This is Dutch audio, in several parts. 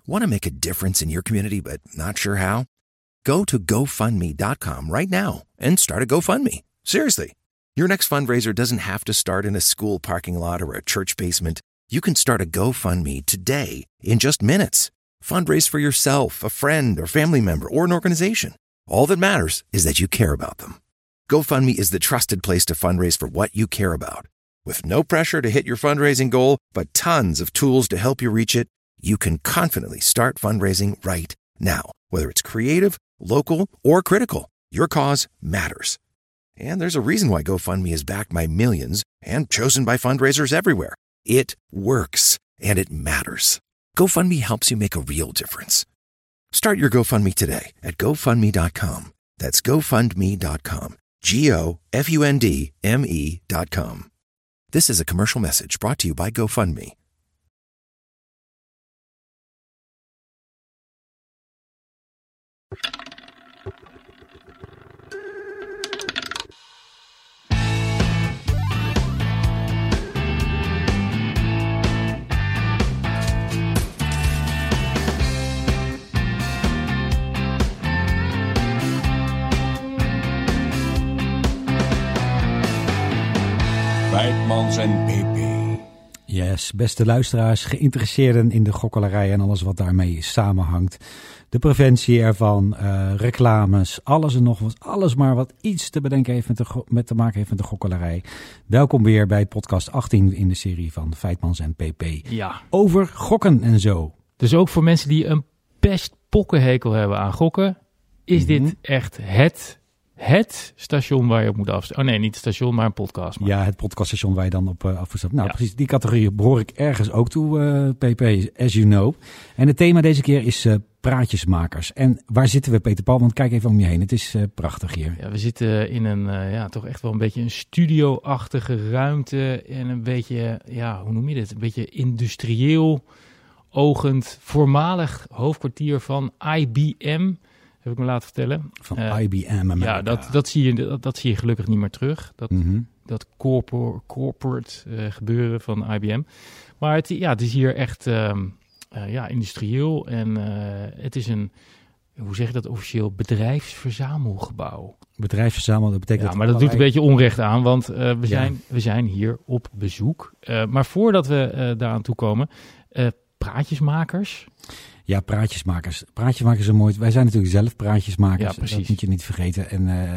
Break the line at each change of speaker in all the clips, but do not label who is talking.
Want to make a difference in your community but not sure how? Go to GoFundMe.com right now and start a GoFundMe. Seriously. Your next fundraiser doesn't have to start in a school parking lot or a church basement. You can start a GoFundMe today in just minutes. Fundraise for yourself, a friend or family member, or an organization. All that matters is that you care about them. GoFundMe is the trusted place to fundraise for what you care about. With no pressure to hit your fundraising goal, but tons of tools to help you reach it, you can confidently start fundraising right now. Whether it's creative, local, or critical, your cause matters. And there's a reason why GoFundMe is backed by millions and chosen by fundraisers everywhere. It works, and it matters. GoFundMe helps you make a real difference. Start your GoFundMe today at GoFundMe.com. That's GoFundMe.com. GoFundMe.com. This is a commercial message brought to you by GoFundMe.
Feitmans en PP.
Yes, beste luisteraars, geïnteresseerden in de gokkelarij en alles wat daarmee samenhangt. De preventie ervan, reclames, alles en nog wat. Alles maar wat iets te bedenken heeft met te maken heeft met de gokkelarij. Welkom weer bij podcast 18 in de serie van Feitmans en PP.
Ja.
Over gokken en zo.
Dus ook voor mensen die een pestpokkenhekel hebben aan gokken, is dit echt het station waar je op moet afstappen. Oh nee, niet het station, maar een podcast.
Ja, het podcaststation waar je dan op afstapt. Nou, precies, die categorie behoor ik ergens ook toe, PP, as you know. En het thema deze keer is praatjesmakers. En waar zitten we, Peter Paul? Want kijk even om je heen, het is prachtig hier.
Ja, we zitten in een, toch echt wel een beetje een studio-achtige ruimte. En een beetje, hoe noem je dit? Een beetje industrieel ogend, voormalig hoofdkwartier van IBM. Heb ik me laten vertellen.
Van IBM.
Ja, dat zie je gelukkig niet meer terug. Dat corporate gebeuren van IBM. Maar het is hier echt industrieel. En het is een, hoe zeg je dat officieel, bedrijfsverzamelgebouw.
Bedrijfsverzamel, dat betekent...
Ja, maar dat doet een beetje onrecht aan, want we zijn hier op bezoek. Maar voordat we daaraan toekomen, praatjesmakers...
Ja, praatjesmakers. Praatjesmakers zijn mooi. Wij zijn natuurlijk zelf praatjesmakers.
Ja, precies.
Dat moet je niet vergeten.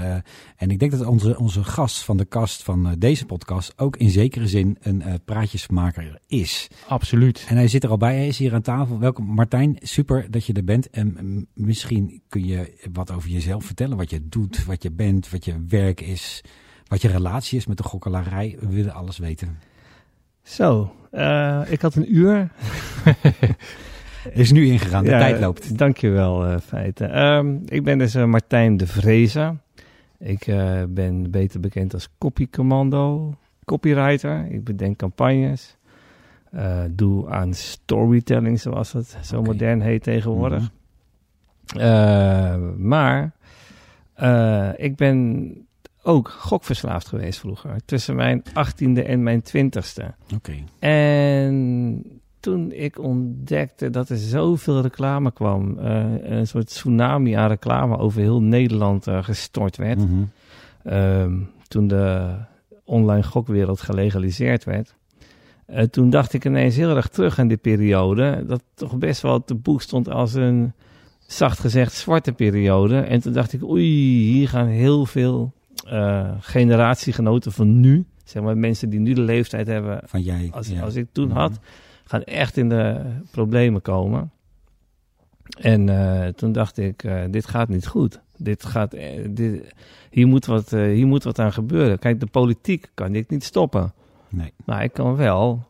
En ik denk dat onze gast van de kast van deze podcast ook in zekere zin een praatjesmaker is.
Absoluut.
En hij zit er al bij. Hij is hier aan tafel. Welkom Martijn. Super dat je er bent. En misschien kun je wat over jezelf vertellen. Wat je doet, wat je bent, wat je werk is. Wat je relatie is met de gokkelarij. We willen alles weten.
Zo, ik had een uur...
Is nu ingegaan, de tijd loopt.
Dankjewel, Feiten. Ik ben dus Martijn de Vreese. Ik ben beter bekend als copycommando, copywriter. Ik bedenk campagnes. Doe aan storytelling, zoals het zo modern heet tegenwoordig. Maar ik ben ook gokverslaafd geweest vroeger. Tussen mijn 18e en mijn 20e.
Okay.
En... toen ik ontdekte dat er zoveel reclame kwam, een soort tsunami aan reclame over heel Nederland gestort werd. Toen de online gokwereld gelegaliseerd werd. Toen dacht ik ineens heel erg terug aan die periode, dat toch best wel te boek stond als een, zacht gezegd, zwarte periode. En toen dacht ik, oei, hier gaan heel veel generatiegenoten van nu, zeg maar mensen die nu de leeftijd hebben
van jij,
als ik toen had, gaan echt in de problemen komen. En toen dacht ik, dit gaat niet goed. Hier moet wat aan gebeuren. Kijk, de politiek kan ik niet stoppen.
Nee.
Maar ik kan wel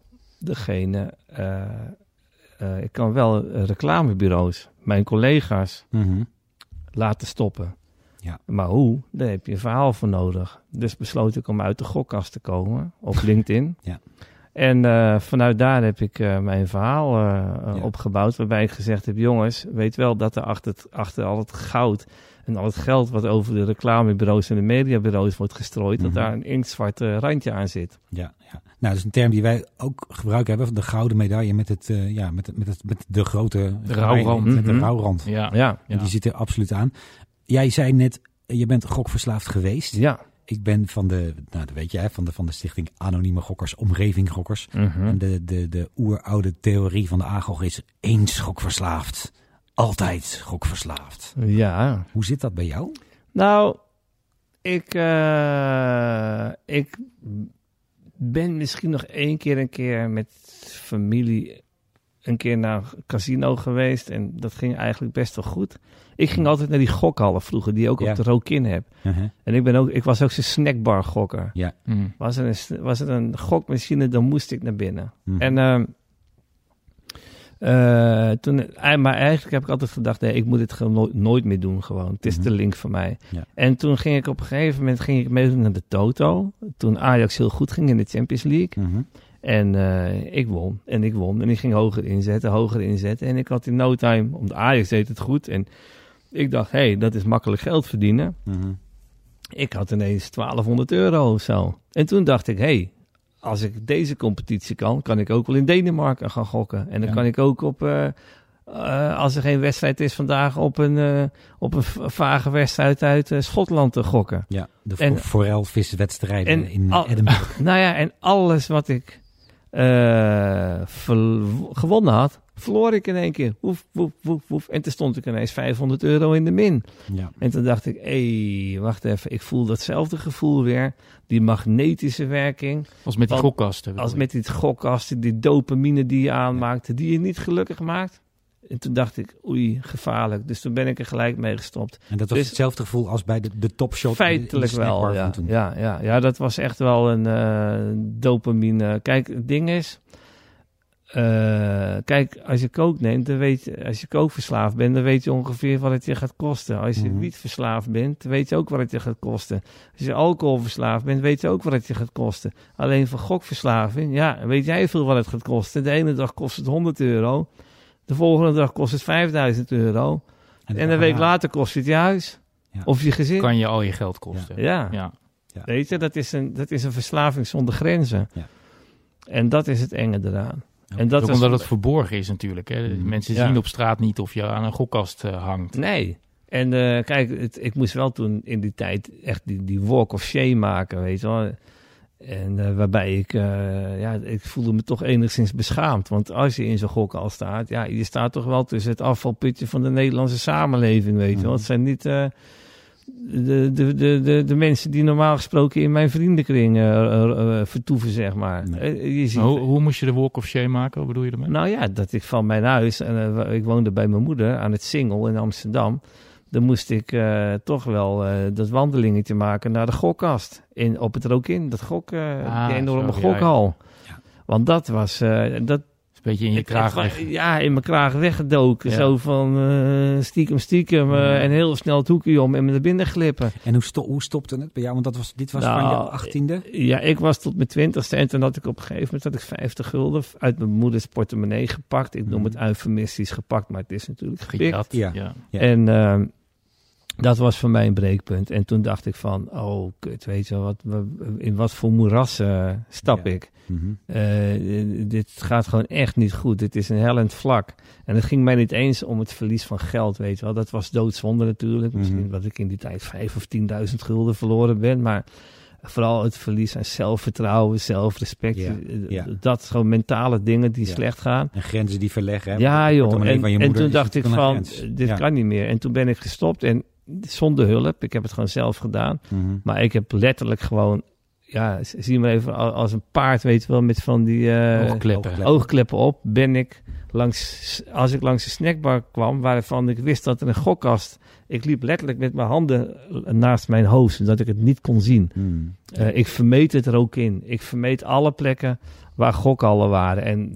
reclamebureaus, mijn collega's, laten stoppen.
Ja.
Maar hoe? Daar heb je een verhaal voor nodig. Dus besloot ik om uit de gokkast te komen op LinkedIn.
Ja.
En vanuit daar heb ik mijn verhaal opgebouwd. Waarbij ik gezegd heb, jongens, weet wel dat er achter al het goud en al het geld wat over de reclamebureaus en de mediabureaus wordt gestrooid, dat daar een inktzwart randje aan zit.
Ja. Nou, dat is een term die wij ook gebruiken hebben, de gouden medaille met de grote
rouwrand.
Met de rouwrand.
Ja.
En die zit er absoluut aan. Jij zei net, je bent gokverslaafd geweest.
Ja.
Ik ben van dat weet je, van de stichting Anonieme Gokkers, Omgeving Gokkers. En de oeroude theorie van de AGOG is eens gokverslaafd, altijd gokverslaafd.
Ja.
Hoe zit dat bij jou?
Nou, ik ben misschien nog een keer met familie een keer naar een casino geweest. En dat ging eigenlijk best wel goed. Ik ging altijd naar die gokhallen vroeger, die je ook op de Rokin hebt. En ik was ook zo'n snackbar gokker.
Ja.
Was er een gokmachine, dan moest ik naar binnen. En maar eigenlijk heb ik altijd gedacht, nee, ik moet dit gewoon nooit meer doen gewoon. Het is te link voor mij. Ja. En toen ging ik op een gegeven moment meedoen naar de Toto. Toen Ajax heel goed ging in de Champions League. En ik won. En ik ging hoger inzetten. En ik had in no time, om de Ajax deed het goed. En ik dacht, dat is makkelijk geld verdienen. Ik had ineens €1200 of zo. En toen dacht ik, als ik deze competitie kan ik ook wel in Denemarken gaan gokken. En dan kan ik ook als er geen wedstrijd is vandaag, op een vage wedstrijd uit Schotland te gokken. Ja,
de forelviswedstrijden in Edinburgh.
Nou ja, en alles wat ik gewonnen had, verloor ik in één keer. Woef. En toen stond ik ineens €500 in de min. Ja. En toen dacht ik, wacht even, ik voel datzelfde gevoel weer. Die magnetische werking.
Als met die gokkasten.
Als met die gokkasten, die dopamine die je aanmaakte, die je niet gelukkig maakt. En toen dacht ik, oei, gevaarlijk. Dus toen ben ik er gelijk mee gestopt.
En dat was hetzelfde gevoel als bij de topshot?
Feitelijk wel, ja. Dat was echt wel een dopamine. Kijk, het ding is, als je kook neemt, als je kookverslaafd bent, dan weet je ongeveer wat het je gaat kosten. Als je wietverslaafd bent, dan weet je ook wat het je gaat kosten. Als je alcoholverslaafd bent, weet je ook wat het je gaat kosten. Alleen voor gokverslaving, weet jij veel wat het gaat kosten. De ene dag kost het €100. De volgende dag kost het €5000. En een week later kost het je huis. Ja. Of je gezin.
Kan je al je geld kosten.
Ja. Weet je, dat is een verslaving zonder grenzen. Ja. En dat is het enge eraan.
Ja, en dat ook omdat het verborgen is natuurlijk. Hè? Mensen zien op straat niet of je aan een gokkast hangt.
Nee. En kijk, ik moest wel toen in die tijd echt die walk of shame maken, weet je wel. En waarbij ik voelde me toch enigszins beschaamd. Want als je in zo'n gokhal staat, je staat toch wel tussen het afvalputje van de Nederlandse samenleving, weet je wel. Het zijn niet de mensen die normaal gesproken in mijn vriendenkring vertoeven, zeg maar.
Nee. Hoe moest je de walk of shame maken? Wat bedoel je ermee?
Nou ja, dat ik van mijn huis, en ik woonde bij mijn moeder aan het Singel in Amsterdam. Dan moest ik toch wel dat wandelingetje maken naar de gokkast. Op het Rokin, die enorme gokhal. Ja. Want dat was... dat
een beetje in je kraag weg.
Ja, in mijn kraag weggedoken. Ja. Zo van stiekem. En heel snel het hoekje om en me naar binnen glippen.
En hoe stopte het bij jou? Want dit was van je 18e?
Ja, ik was tot mijn 20e. En toen had ik op een gegeven moment €50 uit mijn moeders portemonnee gepakt. Ik noem het eufemistisch gepakt, maar het is natuurlijk gepikt. Ja. En dat was voor mij een breekpunt. En toen dacht ik van, kut, weet je in wat voor moeras stap ik? Dit gaat gewoon echt niet goed. Dit is een hellend vlak. En het ging mij niet eens om het verlies van geld, weet je wel. Dat was doodzonde natuurlijk. Misschien dat ik in die tijd 5.000 of 10.000 gulden ben. Maar vooral het verlies aan zelfvertrouwen, zelfrespect. Dat gewoon mentale dingen die slecht gaan.
En grenzen die verleggen. Hè?
Ja, joh. En toen dacht ik van, dit kan niet meer. En toen ben ik gestopt en zonder hulp. Ik heb het gewoon zelf gedaan. Maar ik heb letterlijk gewoon... Ja, zie maar even als een paard, weet je wel, met van die oogkleppen op. Ben ik als ik langs de snackbar kwam, waarvan ik wist dat er een gokkast... Ik liep letterlijk met mijn handen naast mijn hoofd, zodat ik het niet kon zien. Ik vermeed het er ook in. Ik vermeed alle plekken waar gokhallen waren. En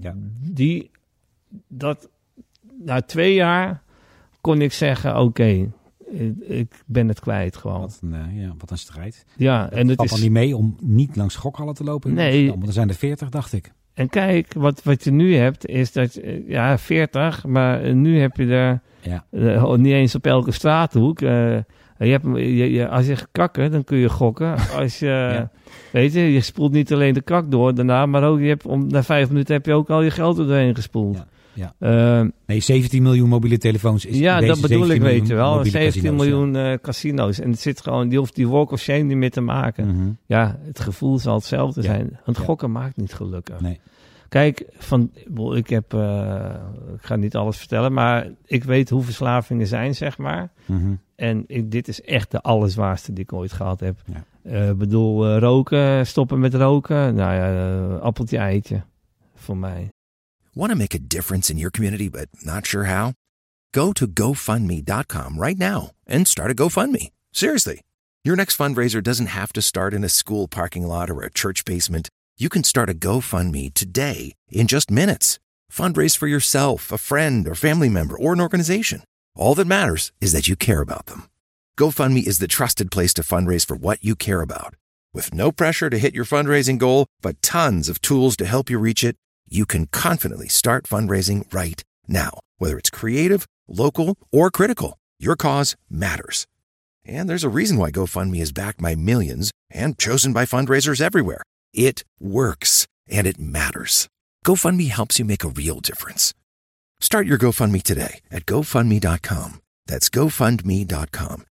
na 2 jaar kon ik zeggen, oké, ik ben het kwijt gewoon.
Wat een strijd.
Ja, en het
is... niet mee om niet langs gokhallen te lopen?
Nee.
Want er zijn er 40, dacht ik.
En kijk, wat je nu hebt, is dat 40, maar nu heb je er niet eens op elke straathoek. Als je gaat kakken, dan kun je gokken. Als je, weet je spoelt niet alleen de kak door daarna, maar ook na 5 minuten heb je ook al je geld er doorheen gespoeld.
Ja. 17 miljoen mobiele telefoons is
dat bedoel ik, weet je wel. 17 miljoen casinos. En het zit gewoon, die hoeft die walk of shame niet meer te maken.
Mm-hmm.
Ja, het gevoel zal hetzelfde zijn. Want gokken maakt niet gelukkig.
Nee.
Kijk, ik ga niet alles vertellen, maar ik weet hoe verslavingen zijn, zeg maar.
Mm-hmm.
En dit is echt de allerzwaarste die ik ooit gehad heb. Ja. Roken, stoppen met roken. Nou ja, appeltje eitje voor mij.
Want to make a difference in your community but not sure how? Go to GoFundMe.com right now and start a GoFundMe. Seriously. Your next fundraiser doesn't have to start in a school parking lot or a church basement. You can start a GoFundMe today in just minutes. Fundraise for yourself, a friend, or family member, or an organization. All that matters is that you care about them. GoFundMe is the trusted place to fundraise for what you care about. With no pressure to hit your fundraising goal, but tons of tools to help you reach it, you can confidently start fundraising right now. Whether it's creative, local, or critical, your cause matters. And there's a reason why GoFundMe is backed by millions and chosen by fundraisers everywhere. It works, and it matters. GoFundMe helps you make a real difference. Start your GoFundMe today at GoFundMe.com. That's GoFundMe.com.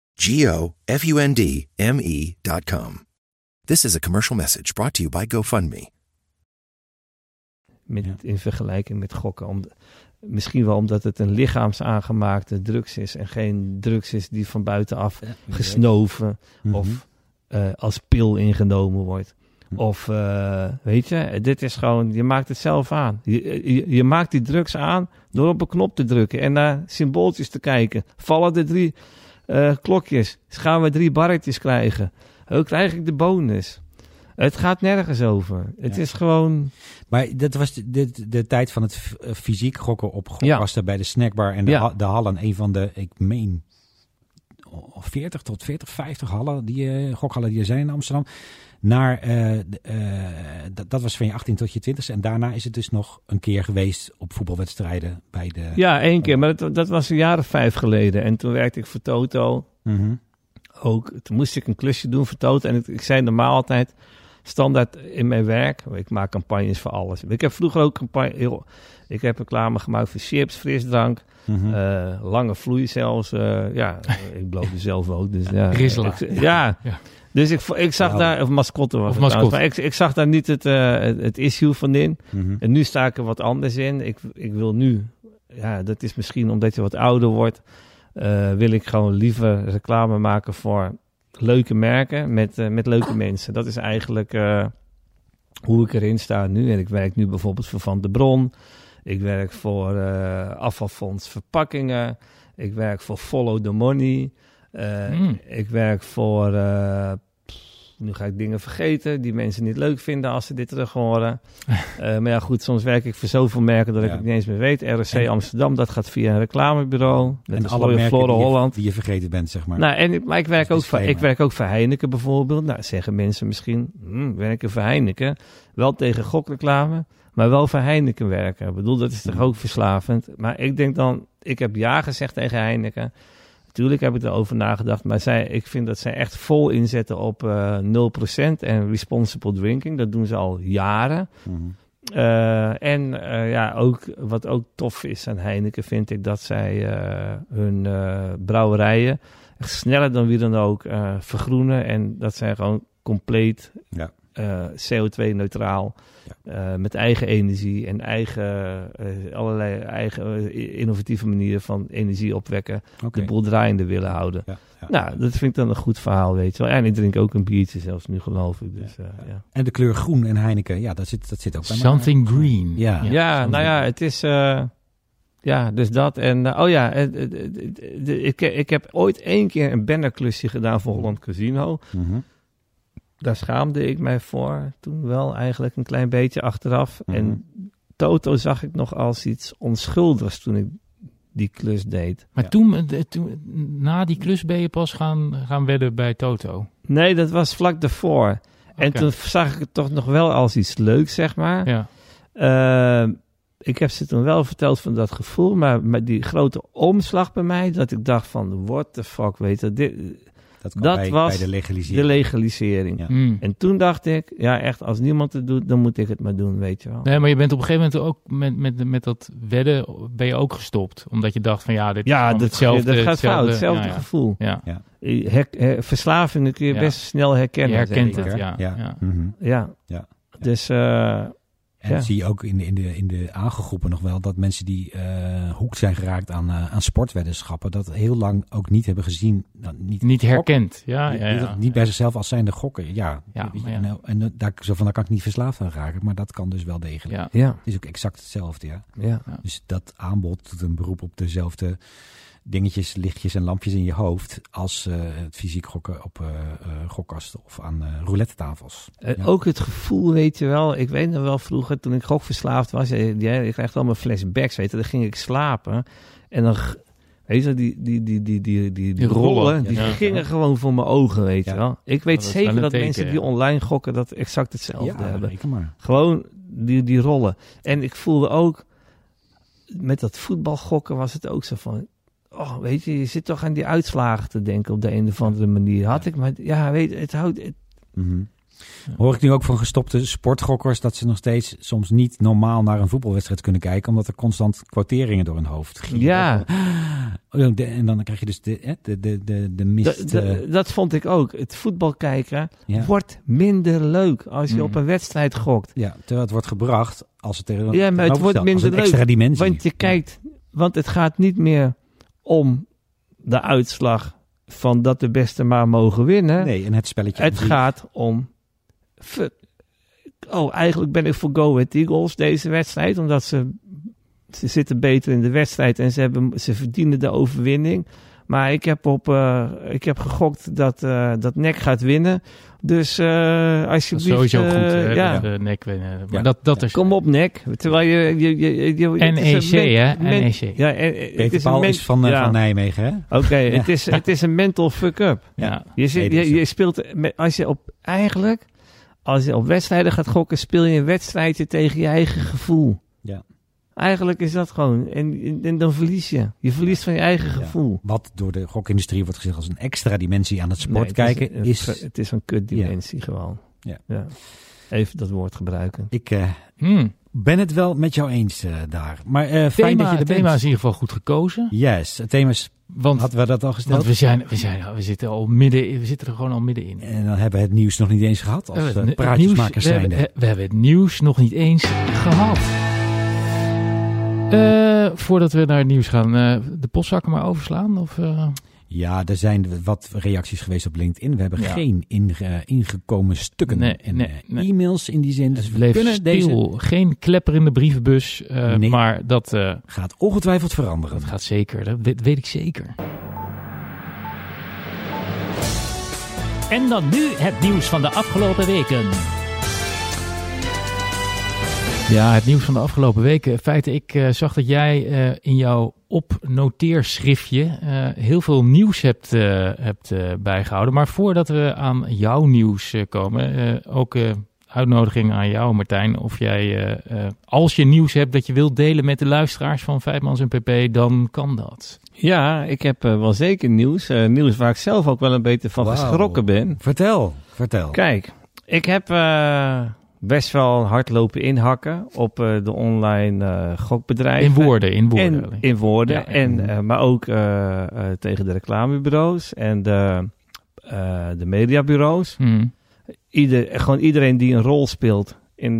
GoFundMe.com. This is a commercial message brought to you by GoFundMe.
In vergelijking met gokken. Misschien wel omdat het een lichaamsaangemaakte drugs is en geen drugs is die van buitenaf gesnoven of als pil ingenomen wordt. Of weet je, dit is gewoon, je maakt het zelf aan. Je maakt die drugs aan door op een knop te drukken en naar symbooltjes te kijken. Vallen er 3 klokjes? Gaan we 3 barretjes krijgen? Hoe krijg ik de bonus? Het gaat nergens over. Het is gewoon...
Maar dat was de tijd van het fysiek gokken op gokkasten bij de snackbar en de hallen. Een van de, ik meen, 40 tot 50 hallen, gokhallen die er zijn in Amsterdam. Dat was van je 18 tot je 20ste. En daarna is het dus nog een keer geweest op voetbalwedstrijden bij de...
Ja, 1 keer. Maar dat was een jaar of 5 geleden. En toen werkte ik voor Toto.
Mm-hmm.
Ook, toen moest ik een klusje doen voor Toto. En ik zei normaal altijd... Standaard in mijn werk, ik maak campagnes voor alles. Ik heb vroeger ook ik heb reclame gemaakt voor chips, frisdrank, lange vloei zelfs. Ik bloot zelf ook. Dus,
Rizla.
Dus ik zag daar, of mascotte was het trouwens, maar ik zag daar niet het issue van in.
Mm-hmm.
En nu sta ik er wat anders in. Ik wil nu, dat is misschien omdat je wat ouder wordt, wil ik gewoon liever reclame maken voor... leuke merken met leuke mensen. Dat is eigenlijk hoe ik erin sta nu. En ik werk nu bijvoorbeeld voor Van de Bron. Ik werk voor Afvalfonds Verpakkingen. Ik werk voor Follow the Money. Ik werk voor... nu ga ik dingen vergeten die mensen niet leuk vinden als ze dit terug horen. Maar ja, goed, soms werk ik voor zoveel merken dat ik het niet eens meer weet. RSC Amsterdam, dat gaat via een reclamebureau.
En alle merken die je vergeten bent, zeg maar.
Nou, maar ik werk ook voor Heineken bijvoorbeeld. Nou, zeggen mensen misschien, werken voor Heineken. Wel tegen gokreclame, maar wel voor Heineken werken. Ik bedoel, dat is toch ook verslavend. Maar ik denk dan, ik heb ja gezegd tegen Heineken. Natuurlijk heb ik erover nagedacht, maar ik vind dat zij echt vol inzetten op 0% en responsible drinking. Dat doen ze al jaren.
Mm-hmm.
Ook wat ook tof is aan Heineken, vind ik dat zij hun brouwerijen echt sneller dan wie dan ook vergroenen. En dat zij gewoon compleet CO2-neutraal, met eigen energie en allerlei eigen innovatieve manieren van energie opwekken, de boel draaiende willen houden. Ja. Nou, dat vind ik dan een goed verhaal, weet je wel. En ik drink ook een biertje zelfs nu, geloof ik. Dus,
En de kleur groen en Heineken, dat zit ook bij mij.
Something green.
Het is... dus dat. En ik heb ooit 1 keer een bannerklusje gedaan voor Holland Casino.
Mm-hmm.
Daar schaamde ik mij voor. Toen wel eigenlijk een klein beetje achteraf. Mm-hmm. En Toto zag ik nog als iets onschuldigs toen ik die klus deed.
Maar toen, na die klus ben je pas gaan wedden bij Toto?
Nee, dat was vlak daarvoor. Okay. En toen zag ik het toch nog wel als iets leuks, zeg maar.
Ja.
Ik heb ze toen wel verteld van dat gevoel, maar met die grote omslag bij mij, dat ik dacht van, what the fuck, weet je, dat was
bij de
legalisering.
Ja.
En toen dacht ik, ja echt, als niemand het doet, dan moet ik het maar doen, weet je wel.
Nee, maar je bent op een gegeven moment ook met dat wedden ben je ook gestopt. Omdat je dacht van dit is hetzelfde.
Dat gaat fout, hetzelfde gevoel.
Ja.
Verslavingen kun je best snel herkennen.
Je herkent het,
ja.
Ja. Dus...
En dat zie je ook in de aangegroepen nog wel, dat mensen die hoekt zijn geraakt aan sportweddenschappen, dat heel lang ook niet hebben gezien.
Niet herkend.
Niet bij zichzelf als zijnde gokken. En daar kan ik niet verslaafd aan raken, maar dat kan dus wel degelijk.
Ja.
Het is ook exact hetzelfde. Ja. Dus dat aanbod doet een beroep op dezelfde dingetjes, lichtjes en lampjes in je hoofd als het fysiek gokken op gokkasten of aan roulette tafels.
Ook het gevoel, weet je wel. Ik weet nog wel vroeger, toen ik gokverslaafd was, ik kreeg allemaal flashbacks, weet je. Dan ging ik slapen en dan, weet je, die rollen, die gingen gewoon voor mijn ogen, weet je wel. Ik weet zeker dat mensen die online gokken dat exact hetzelfde hebben.
Maar.
Gewoon die rollen. En ik voelde ook, met dat voetbalgokken was het ook zo van, weet je zit toch aan die uitslagen te denken op de een of andere manier. Had ik maar, weet je, het houdt...
Hoor ik nu ook van gestopte sportgokkers dat ze nog steeds soms niet normaal naar een voetbalwedstrijd kunnen kijken, omdat er constant quoteringen door hun hoofd gieren.
Ja.
En dan krijg je dus de mist.
Dat vond ik ook. Het voetbal kijken wordt minder leuk als je op een wedstrijd gokt.
Ja, terwijl het wordt gebracht als het tegen
maar het wordt minder leuk.
Extra dimensie.
Want je kijkt, want het gaat niet meer om de uitslag van dat de beste maar mogen winnen.
Nee, en het spelletje.
Het gaat om... eigenlijk ben ik voor Go Ahead Eagles deze wedstrijd, omdat ze zitten beter in de wedstrijd en ze verdienen de overwinning. Maar ik heb gegokt dat NEC gaat winnen. Dus alsjeblieft... Dat
is sowieso goed, de NEC winnen. Maar dat is...
Kom op, NEC. Terwijl je
NEC, hè? NEC.
Ja,
Peter Paul is van Nijmegen, hè?
Oké, het is een mental fuck-up.
Ja.
Je speelt... Als je op wedstrijden gaat gokken, speel je een wedstrijdje tegen je eigen gevoel.
Ja.
Eigenlijk is dat gewoon. En dan verlies je. Je verliest van je eigen gevoel.
Wat door de gokindustrie wordt gezegd als een extra dimensie aan het sport kijken.
Het is een kutdimensie gewoon. Ja. Even dat woord gebruiken.
Ik ben het wel met jou eens daar. Maar fijn dat je
het thema is in ieder geval goed gekozen.
Yes, het thema is... Hadden we dat al gesteld?
Want we zitten er gewoon al middenin.
En dan hebben we het nieuws nog niet eens gehad als praatjesmakers zijn.
We hebben het nieuws nog niet eens gehad. Voordat we naar het nieuws gaan, de postzakken maar overslaan? Of,
Ja, er zijn wat reacties geweest op LinkedIn. We hebben geen ingekomen stukken en e-mails in die zin. Dus
we kunnen stil. Geen klepper in de brievenbus, maar dat...
gaat ongetwijfeld veranderen.
Dat gaat zeker, dat weet ik zeker.
En dan nu het nieuws van de afgelopen weken.
Ja, het nieuws van de afgelopen weken. In feite, ik zag dat jij in jouw opnoteerschriftje heel veel nieuws hebt bijgehouden. Maar voordat we aan jouw nieuws komen, ook uitnodiging aan jou, Martijn. Of jij, als je nieuws hebt dat je wilt delen met de luisteraars van Vijfmans en PP, dan kan dat.
Ja, ik heb wel zeker nieuws. Nieuws waar ik zelf ook wel een beetje van geschrokken ben.
Vertel.
Kijk, ik heb... best wel hard lopen inhakken op de online gokbedrijven.
In woorden.
Ja. Maar ook tegen de reclamebureaus en de mediabureaus. Gewoon iedereen die een rol speelt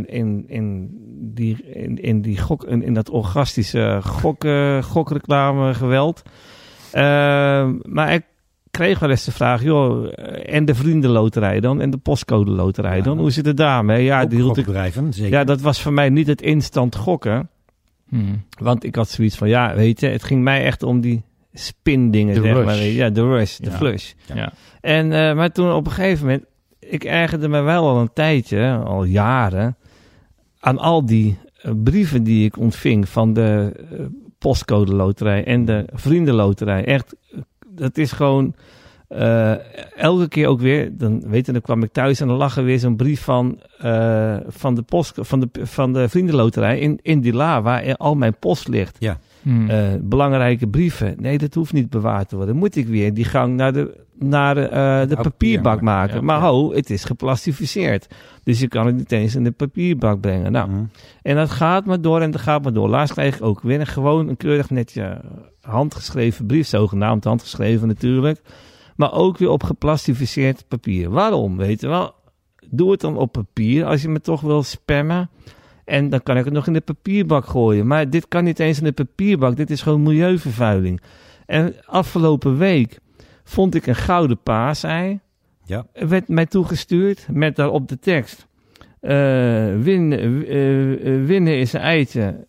in dat orgastische gokreclame geweld. Maar ik kreeg wel eens de vraag, en de vriendenloterij dan? En de postcode loterij dan? Hoe zit het daarmee? Ja, die
gokbedrijven, zeker.
Ja, dat was voor mij niet het instant gokken. Want ik had zoiets van, weet je, het ging mij echt om die spindingen.
De rush.
Ja, de rush, de flush.
Ja.
En, maar toen op een gegeven moment, ik ergerde me wel al een tijdje, al jaren, aan al die brieven die ik ontving van de postcode loterij en de vriendenloterij. Echt, dat is gewoon elke keer ook weer, dan kwam ik thuis en dan lag er weer zo'n brief van de post, van de Vriendenloterij in die la, waar al mijn post ligt.
Ja.
Belangrijke brieven. Nee, dat hoeft niet bewaard te worden. Moet ik weer die gang naar de papierbak maken.
Ja,
maar het is geplastificeerd. Dus je kan het niet eens in de papierbak brengen. Nou, en dat gaat maar door en dat gaat maar door. Laatst kreeg ik ook weer een keurig netje handgeschreven brief, zogenaamd handgeschreven natuurlijk. Maar ook weer op geplastificeerd papier. Waarom? Weet je wel? Doe het dan op papier als je me toch wil spammen. En dan kan ik het nog in de papierbak gooien. Maar dit kan niet eens in de papierbak. Dit is gewoon milieuvervuiling. En afgelopen week vond ik een gouden paasei.
Ja.
Werd mij toegestuurd met daarop de tekst. Winnen is een eitje.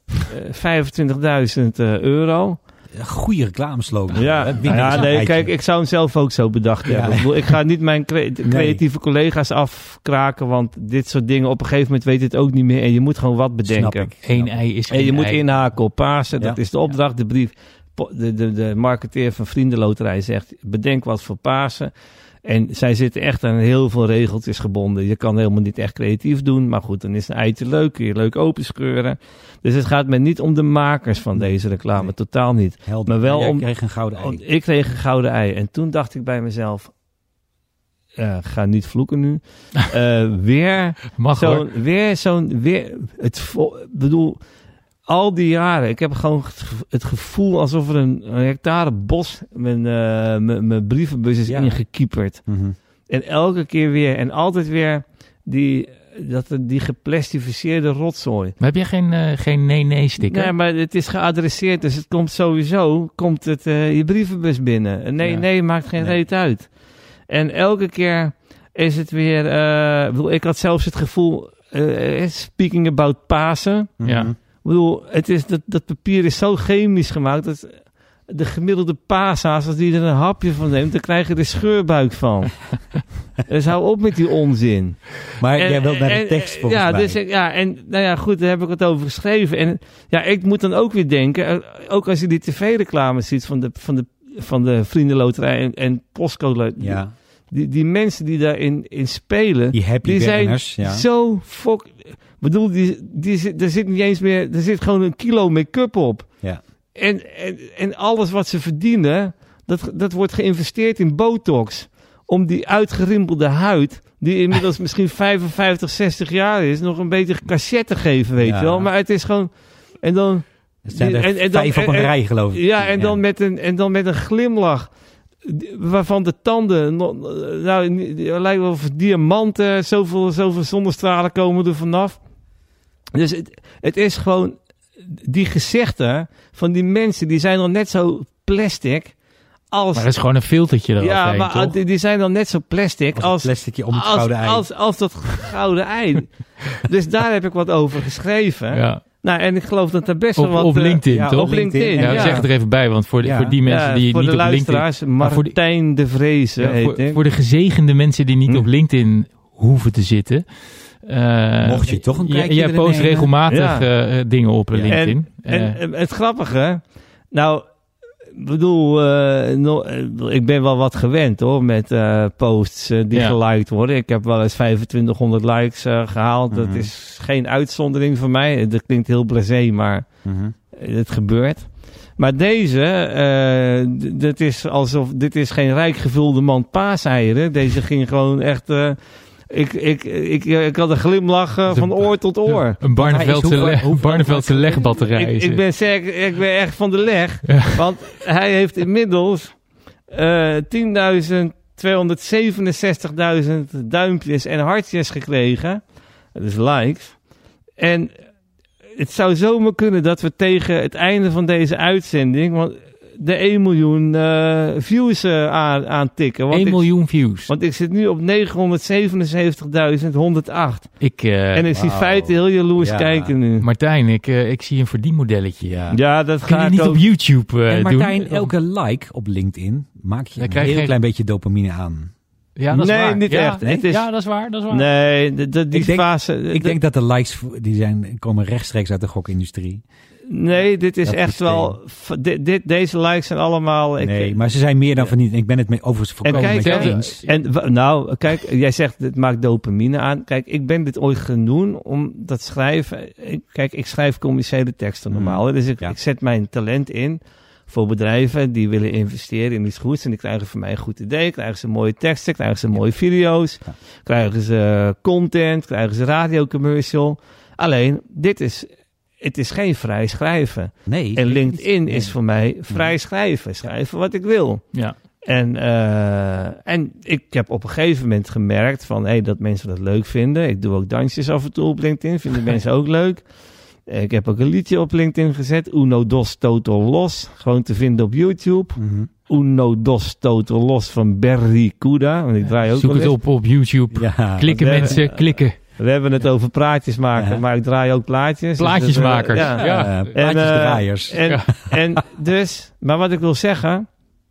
€25.000.
Goeie reclameslogan.
Kijk, ik zou hem zelf ook zo bedacht hebben. Ik ga niet mijn creatieve collega's afkraken, want dit soort dingen op een gegeven moment weet je het ook niet meer en je moet gewoon wat bedenken.
Eén ei is geen ei.
En je moet inhaken op Pasen, dat is de opdracht, de brief. De marketeer van Vriendenloterij zegt, bedenk wat voor Pasen. En zij zitten echt aan heel veel regeltjes gebonden. Je kan helemaal niet echt creatief doen. Maar goed, dan is een eitje leuk. Kun je leuk openscheuren. Dus het gaat me niet om de makers van deze reclame. Nee. Totaal niet.
Helder.
Maar wel
jij kreeg een gouden ei.
Ik kreeg een gouden ei. En toen dacht ik bij mezelf... ga niet vloeken nu. Bedoel... Al die jaren, ik heb gewoon het gevoel alsof er een hectare bos mijn brievenbus is ingekieperd. Mm-hmm. En elke keer weer en altijd weer die geplastificeerde rotzooi.
Maar heb je geen nee-sticker?
Nee, maar het is geadresseerd, dus het komt sowieso, je brievenbus binnen. Nee, maakt geen reet uit. En elke keer is het weer, ik had zelfs het gevoel, speaking about Pasen.
Ja.
Ik bedoel, dat papier is zo chemisch gemaakt dat de gemiddelde paasa's, als die er een hapje van neemt, dan krijg je er scheurbuik van. Dus hou op met die onzin.
Maar jij wilt naar de tekst volgens mij.
Dus, goed, daar heb ik het over geschreven. En ik moet dan ook weer denken, ook als je die tv-reclames ziet van de Vriendenloterij en Postcode.
Ja.
Die mensen die daarin spelen,
die
zijn zo bedoel, er zit niet eens meer, er zit gewoon een kilo make-up op.
Ja.
En alles wat ze verdienen, dat wordt geïnvesteerd in botox. Om die uitgerimpelde huid, die inmiddels misschien 55, 60 jaar is, nog een beetje cachet te geven, weet je wel. Maar het is gewoon... En dan...
Het zijn er 5 op een rij, geloof ik.
Ja, en dan met een glimlach... Waarvan de tanden, lijkt wel of diamanten, zoveel zonnestralen komen er vanaf. Dus het is gewoon, die gezichten van die mensen, die zijn dan net zo plastic als...
Maar dat is gewoon een filtertje erop.
Ja, maar die zijn dan net zo plastic als
plasticje om het gouden ei.
Als dat gouden ei. Dus daar heb ik wat over geschreven.
Ja.
Nou, en ik geloof dat er best wel wat...
Op LinkedIn, toch?
Op LinkedIn,
ja. Zeg het er even bij, want voor die mensen die niet op LinkedIn...
Voor de luisteraars, Martijn de Vreese heet ik.
Voor de gezegende mensen die niet op LinkedIn hoeven te zitten...
Mocht je toch een kijkje
jij post
nemen?
regelmatig dingen op LinkedIn.
En het grappige... Nou, ik ben wel wat gewend hoor, met posts die geliked worden. Ik heb wel eens 2500 likes gehaald. Dat is geen uitzondering voor mij. Dat klinkt heel blasé, maar het gebeurt. Maar deze, dit is geen rijk gevulde mand paaseieren. Deze ging gewoon echt... Ik had een glimlach van oor tot oor.
Een Barneveldse legbatterij.
Ik ben echt van de leg. Ja. Want hij heeft inmiddels 10.267.000 duimpjes en hartjes gekregen. Dus likes. En het zou zomaar kunnen dat we tegen het einde van deze uitzending... Want de 1 miljoen views aantikken.
1 miljoen views.
Want ik zit nu op 977.108. En ik zie feiten heel jaloers kijken nu.
Martijn, ik zie een verdienmodelletje.
Ja, dat ga ik
niet
ook
op YouTube
Martijn,
doen.
Martijn, elke like op LinkedIn maak je een heel klein beetje dopamine aan.
Ja, dat is waar.
Niet echt.
Nee? Ja, dat is waar.
Nee, die fase...
Ik denk dat de likes komen rechtstreeks uit de gokindustrie.
Nee, dit is
dat
echt
systeem.
wel... Deze likes zijn allemaal...
Maar ze zijn meer dan vernietigd. Ik ben het overigens volkomen met je eens.
Kijk, jij zegt het maakt dopamine aan. Kijk, ik ben dit ooit gaan doen om dat schrijven... Ik schrijf commerciële teksten normaal. Dus ik zet mijn talent in voor bedrijven die willen investeren in iets goeds. En die krijgen van mij een goed idee. Krijgen ze mooie teksten, krijgen ze mooie video's. Ja. Krijgen ze content, krijgen ze radiocommercial. Alleen, het is geen vrij schrijven.
Nee.
En LinkedIn is voor mij vrij schrijven. Schrijven wat ik wil.
Ja.
En ik heb op een gegeven moment gemerkt van, dat mensen dat leuk vinden. Ik doe ook dansjes af en toe op LinkedIn. Vinden mensen ook leuk. Ik heb ook een liedje op LinkedIn gezet. Uno Dos Total Los. Gewoon te vinden op YouTube. Mm-hmm. Uno Dos Total Los van Barry Kuda. Want ik draai ook
zoek het op YouTube. Ja. Klikken mensen, klikken.
We hebben het over praatjes maken, maar ik draai ook plaatjes.
Plaatjesmakers.
Plaatjesdraaiers.
Maar wat ik wil zeggen...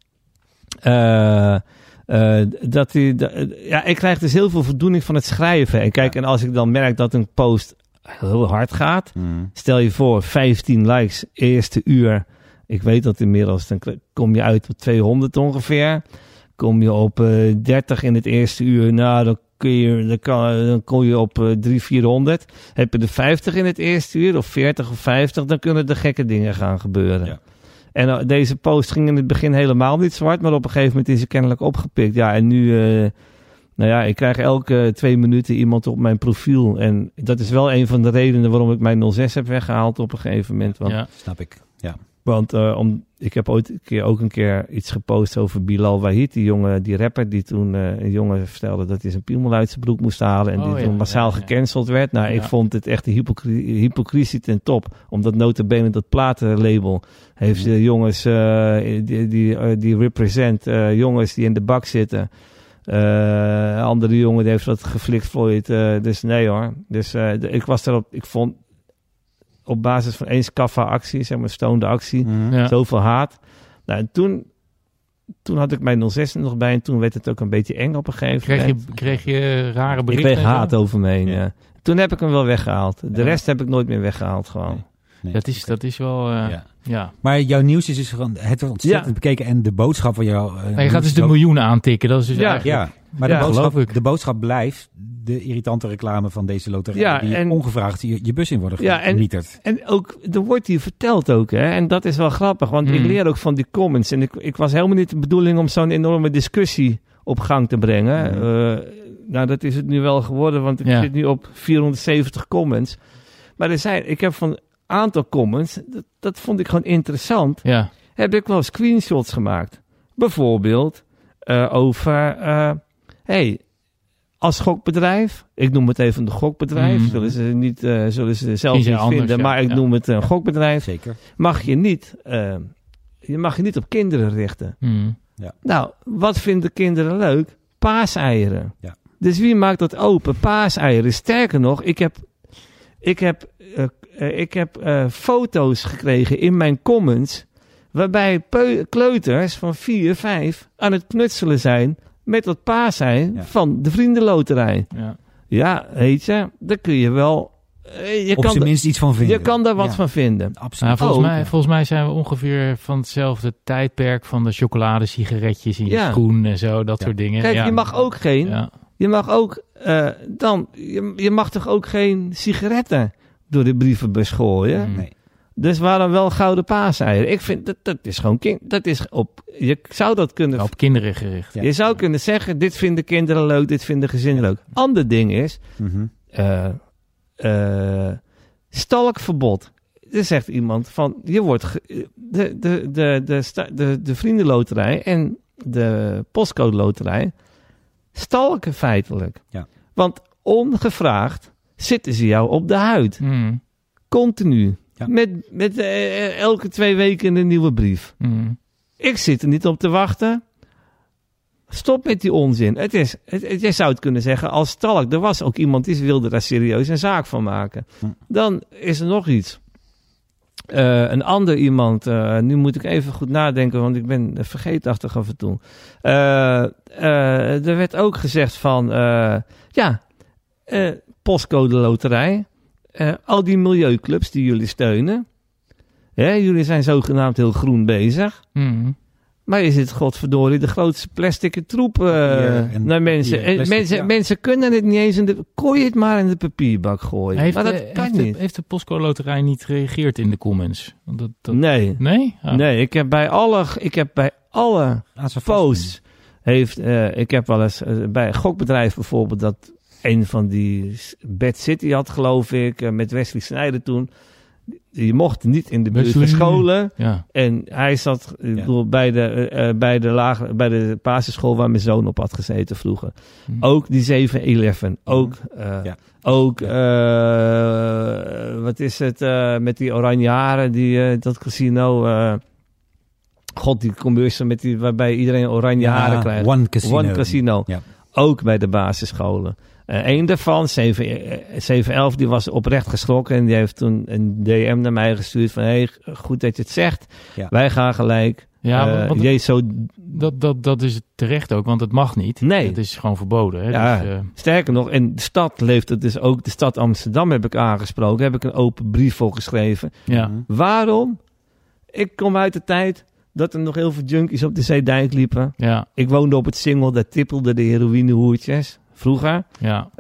ik krijg dus heel veel voldoening van het schrijven. En kijk, en als ik dan merk dat een post heel hard gaat... Stel je voor, 15 likes, eerste uur. Ik weet dat inmiddels, dan kom je uit op 200 ongeveer. Kom je op 30 in het eerste uur, nou, dan kom je op 300-400. Heb je de 50 in het eerste uur, of 40 of 50, dan kunnen er gekke dingen gaan gebeuren. Ja. En deze post ging in het begin helemaal niet zwart, maar op een gegeven moment is ze kennelijk opgepikt. Ja, en nu, ik krijg elke 2 minuten iemand op mijn profiel. En dat is wel een van de redenen waarom ik mijn 06 heb weggehaald op een gegeven moment. Want,
snap ik, ja.
Want ik heb ooit een keer iets gepost over Bilal Wahid, die rapper die toen een jongen vertelde dat hij zijn piemel uit zijn broek moest halen en die toen massaal gecanceld werd. Nou, ik vond het echt de hypocrisie ten top, omdat nota bene dat platenlabel heeft jongens die represent jongens die in de bak zitten. Andere jongen die heeft dat geflikt Floyd. Dus nee hoor. Dus ik was daarop, ik vond op basis van één Scaffa-actie, zeg maar stoned actie, zoveel haat. Nou, en toen had ik mijn 06 nog bij en toen werd het ook een beetje eng op een gegeven moment.
Kreeg je rare berichten?
Ik kreeg haat over me heen, ja. Toen heb ik hem wel weggehaald. De rest heb ik nooit meer weggehaald, gewoon.
Nee, dat is wel... Ja.
Maar jouw nieuws is dus gewoon het ontzettend bekeken en de boodschap van jou...
je gaat dus de miljoenen aantikken. Dat is dus eigenlijk...
Maar de boodschap blijft de irritante reclame van deze loterij die ongevraagd je bus in worden gemieterd.
En ook, er wordt hier verteld ook, hè. En dat is wel grappig, want ik leer ook van die comments. En ik was helemaal niet de bedoeling om zo'n enorme discussie op gang te brengen. Nou, dat is het nu wel geworden, want ik zit nu op 470 comments. Maar ik heb van aantal comments, dat vond ik gewoon interessant. Ja. Heb ik wel screenshots gemaakt. Bijvoorbeeld over... als gokbedrijf, ik noem het even een gokbedrijf, zullen ze zelf niet vinden, maar ik noem het een gokbedrijf.
Zeker.
Mag je niet op kinderen richten. Ja. Nou, wat vinden kinderen leuk? Paaseieren. Ja. Dus wie maakt dat open? Paaseieren. Sterker nog, ik heb foto's gekregen in mijn comments waarbij kleuters van 4, 5 aan het knutselen zijn met dat paasei van de Vriendenloterij. Ja, weet je, daar kun je wel...
op zijn minst iets van vinden.
Je kan daar wat van vinden.
Absoluut. Volgens mij zijn we ongeveer van hetzelfde tijdperk van de chocoladesigaretjes in je schoen en zo, dat soort dingen.
Kijk, je mag ook geen... Ja. Je mag ook je mag toch ook geen sigaretten door de brievenbus gooien? Nee. Dus waarom wel gouden paaseieren? Ik vind dat is gewoon je zou dat kunnen
op kinderen gericht.
Ja. Je zou kunnen zeggen, dit vinden kinderen leuk, dit vinden gezinnen leuk. Ander ding is stalkverbod. Er zegt iemand van je wordt de Vriendenloterij en de Postcode Loterij stalken feitelijk. Ja. Want ongevraagd zitten ze jou op de huid. Continu. Ja. Met elke 2 weken een nieuwe brief. Ik zit er niet op te wachten. Stop met die onzin. Je zou het kunnen zeggen als stalk. Er was ook iemand die wilde daar serieus een zaak van maken. Dan is er nog iets. Een ander iemand, nu moet ik even goed nadenken, want ik ben vergeetachtig af en toe. Er werd ook gezegd van, Postcode Loterij, al die milieuclubs die jullie steunen, Jullie zijn zogenaamd heel groen bezig.
Mm.
Maar je zit godverdorie de grootste plastic troep naar mensen. Mensen kunnen het niet eens kon je het maar in de papierbak gooien. Maar dat kan niet.
Heeft de Postcode Loterij niet gereageerd in de comments?
Nee.
Nee? Oh.
Nee, ik heb bij alle posts... ik heb wel eens bij een gokbedrijf bijvoorbeeld... dat een van die Bad City had, geloof ik... met Wesley Sneijder toen... Je mocht niet in de buurt van scholen. Ja. En hij zat bij de basisschool waar mijn zoon op had gezeten vroeger. Ook die 7-11. Ook, wat is het, met die oranje haren, dat casino... die commercial waarbij iedereen oranje haren krijgt.
One Casino.
Ja. Ook bij de basisscholen. Eén daarvan, 711, die was oprecht geschrokken. En die heeft toen een DM naar mij gestuurd van... Hey, goed dat je het zegt. Ja. Wij gaan gelijk.
Ja, dat is terecht ook, want het mag niet.
Nee.
Het is gewoon verboden. Hè?
Ja,
dus,
sterker nog, en de stad leeft het dus ook. De stad Amsterdam heb ik aangesproken. Heb ik een open brief voor geschreven.
Ja.
Waarom? Ik kom uit de tijd... dat er nog heel veel junkies op de Zeedijk liepen. Ja. Ik woonde op het Singel, daar tippelden de heroïnehoertjes vroeger.
Ja.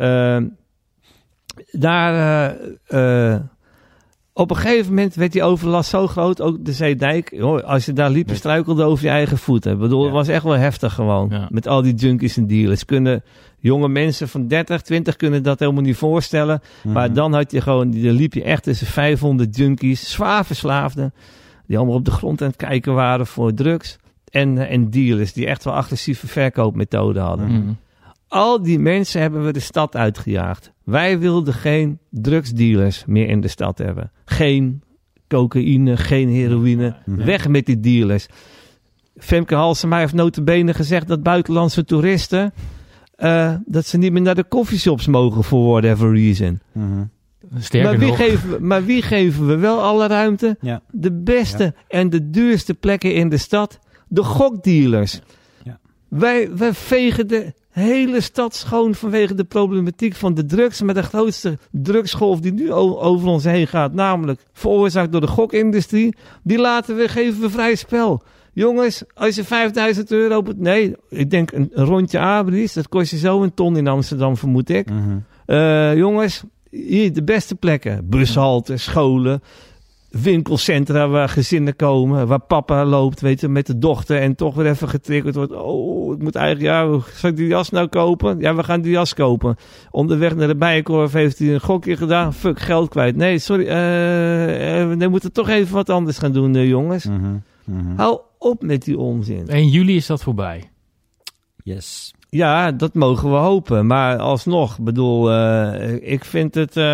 Op een gegeven moment werd die overlast zo groot, ook de Zeedijk. Joh, als je daar liep, je struikelde over je eigen voeten. Ik bedoel, het was echt wel heftig gewoon. Ja. Met al die junkies en dealers. Jonge mensen van 30, 20 kunnen dat helemaal niet voorstellen. Mm-hmm. Maar dan had je gewoon, dan liep je echt tussen 500 junkies, zwaar verslaafden. Die allemaal op de grond aan het kijken waren voor drugs. En dealers die echt wel agressieve verkoopmethoden hadden. Mm-hmm. Al die mensen hebben we de stad uitgejaagd. Wij wilden geen drugsdealers meer in de stad hebben. Geen cocaïne, geen heroïne. Mm-hmm. Weg met die dealers. Femke Halsema heeft nota bene gezegd dat buitenlandse toeristen... dat ze niet meer naar de coffeeshops mogen for whatever reason.
Mm-hmm.
Maar wie geven we wel alle ruimte? Ja. De beste en de duurste plekken in de stad. De gokdealers. Ja. Wij vegen de hele stad schoon vanwege de problematiek van de drugs. Met de grootste drugsgolf die nu over ons heen gaat. Namelijk veroorzaakt door de gokindustrie. Die geven we vrij spel. Jongens, als je €5.000... Nee, ik denk een rondje Abris. Dat kost je zo een ton in Amsterdam, vermoed ik. Mm-hmm. Jongens... Hier de beste plekken. Bushalten, scholen, winkelcentra waar gezinnen komen. Waar papa loopt, weet je, met de dochter en toch weer even getriggerd wordt. Oh, ik moet eigenlijk, zal ik die jas nou kopen? Ja, we gaan die jas kopen. Onderweg naar de Bijenkorf heeft hij een gokje gedaan. Fuck, geld kwijt. Nee, sorry. We moeten toch even wat anders gaan doen, jongens. Mm-hmm. Mm-hmm. Hou op met die onzin.
1 juli is dat voorbij.
Yes.
Ja, dat mogen we hopen. Maar alsnog, bedoel, ik vind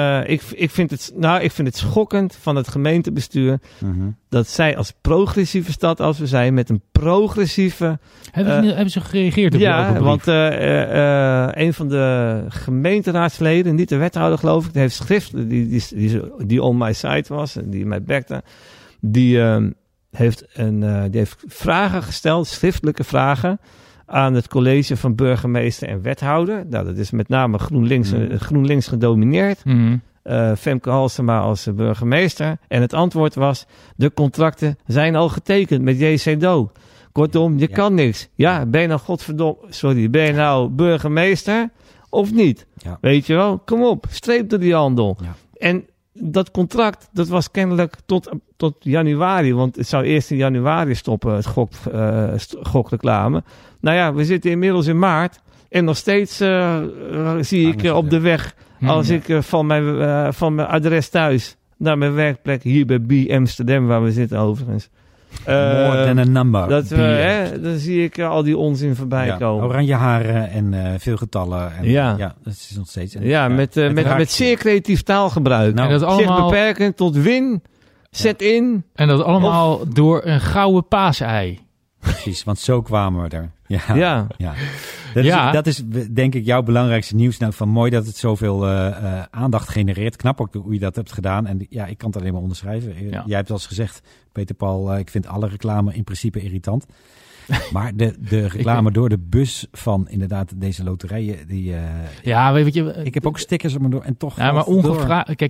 het schokkend van het gemeentebestuur dat zij als progressieve stad als we zijn, met een progressieve...
Hebben ze gereageerd op
ja,
die open brief?
Want een van de gemeenteraadsleden, niet de wethouder geloof ik, die heeft schrift, die on my site was, en die mij backte, die heeft vragen gesteld, schriftelijke vragen, aan het college van burgemeester en wethouder. Nou, dat is met name GroenLinks gedomineerd. Mm-hmm. Femke Halsema als burgemeester. En het antwoord was, de contracten zijn al getekend met JC Do. Kortom, je kan niks. Ja, ben je nou burgemeester of niet? Ja. Weet je wel? Kom op, streep door die handel. Ja. En dat contract, dat was kennelijk tot januari, want het zou eerst in januari stoppen, het gokreclame. Nou ja, we zitten inmiddels in maart en nog steeds zie ik op de weg, als ik van mijn adres thuis naar mijn werkplek hier bij B Amsterdam, waar we zitten overigens.
More than a number.
Dan zie ik al die onzin voorbij komen.
Oranje haren en veel getallen. En, dat is nog steeds.
Met zeer creatief taalgebruik.
Nou, dat allemaal...
Zich beperken tot win, zet in.
En dat allemaal door een gouden paasei.
Precies, want zo kwamen we er. Ja. Dat is denk ik jouw belangrijkste nieuws. Nou, van mooi dat het zoveel aandacht genereert. Knap ook hoe je dat hebt gedaan. En ja, ik kan het alleen maar onderschrijven. Ja. Jij hebt al eens gezegd, Peter Paul, ik vind alle reclame in principe irritant. Maar de reclame door de bus van inderdaad deze loterijen, die...
weet je...
Ik heb ook stickers er maar door en toch...
Ja, maar ongevraagd... Kijk,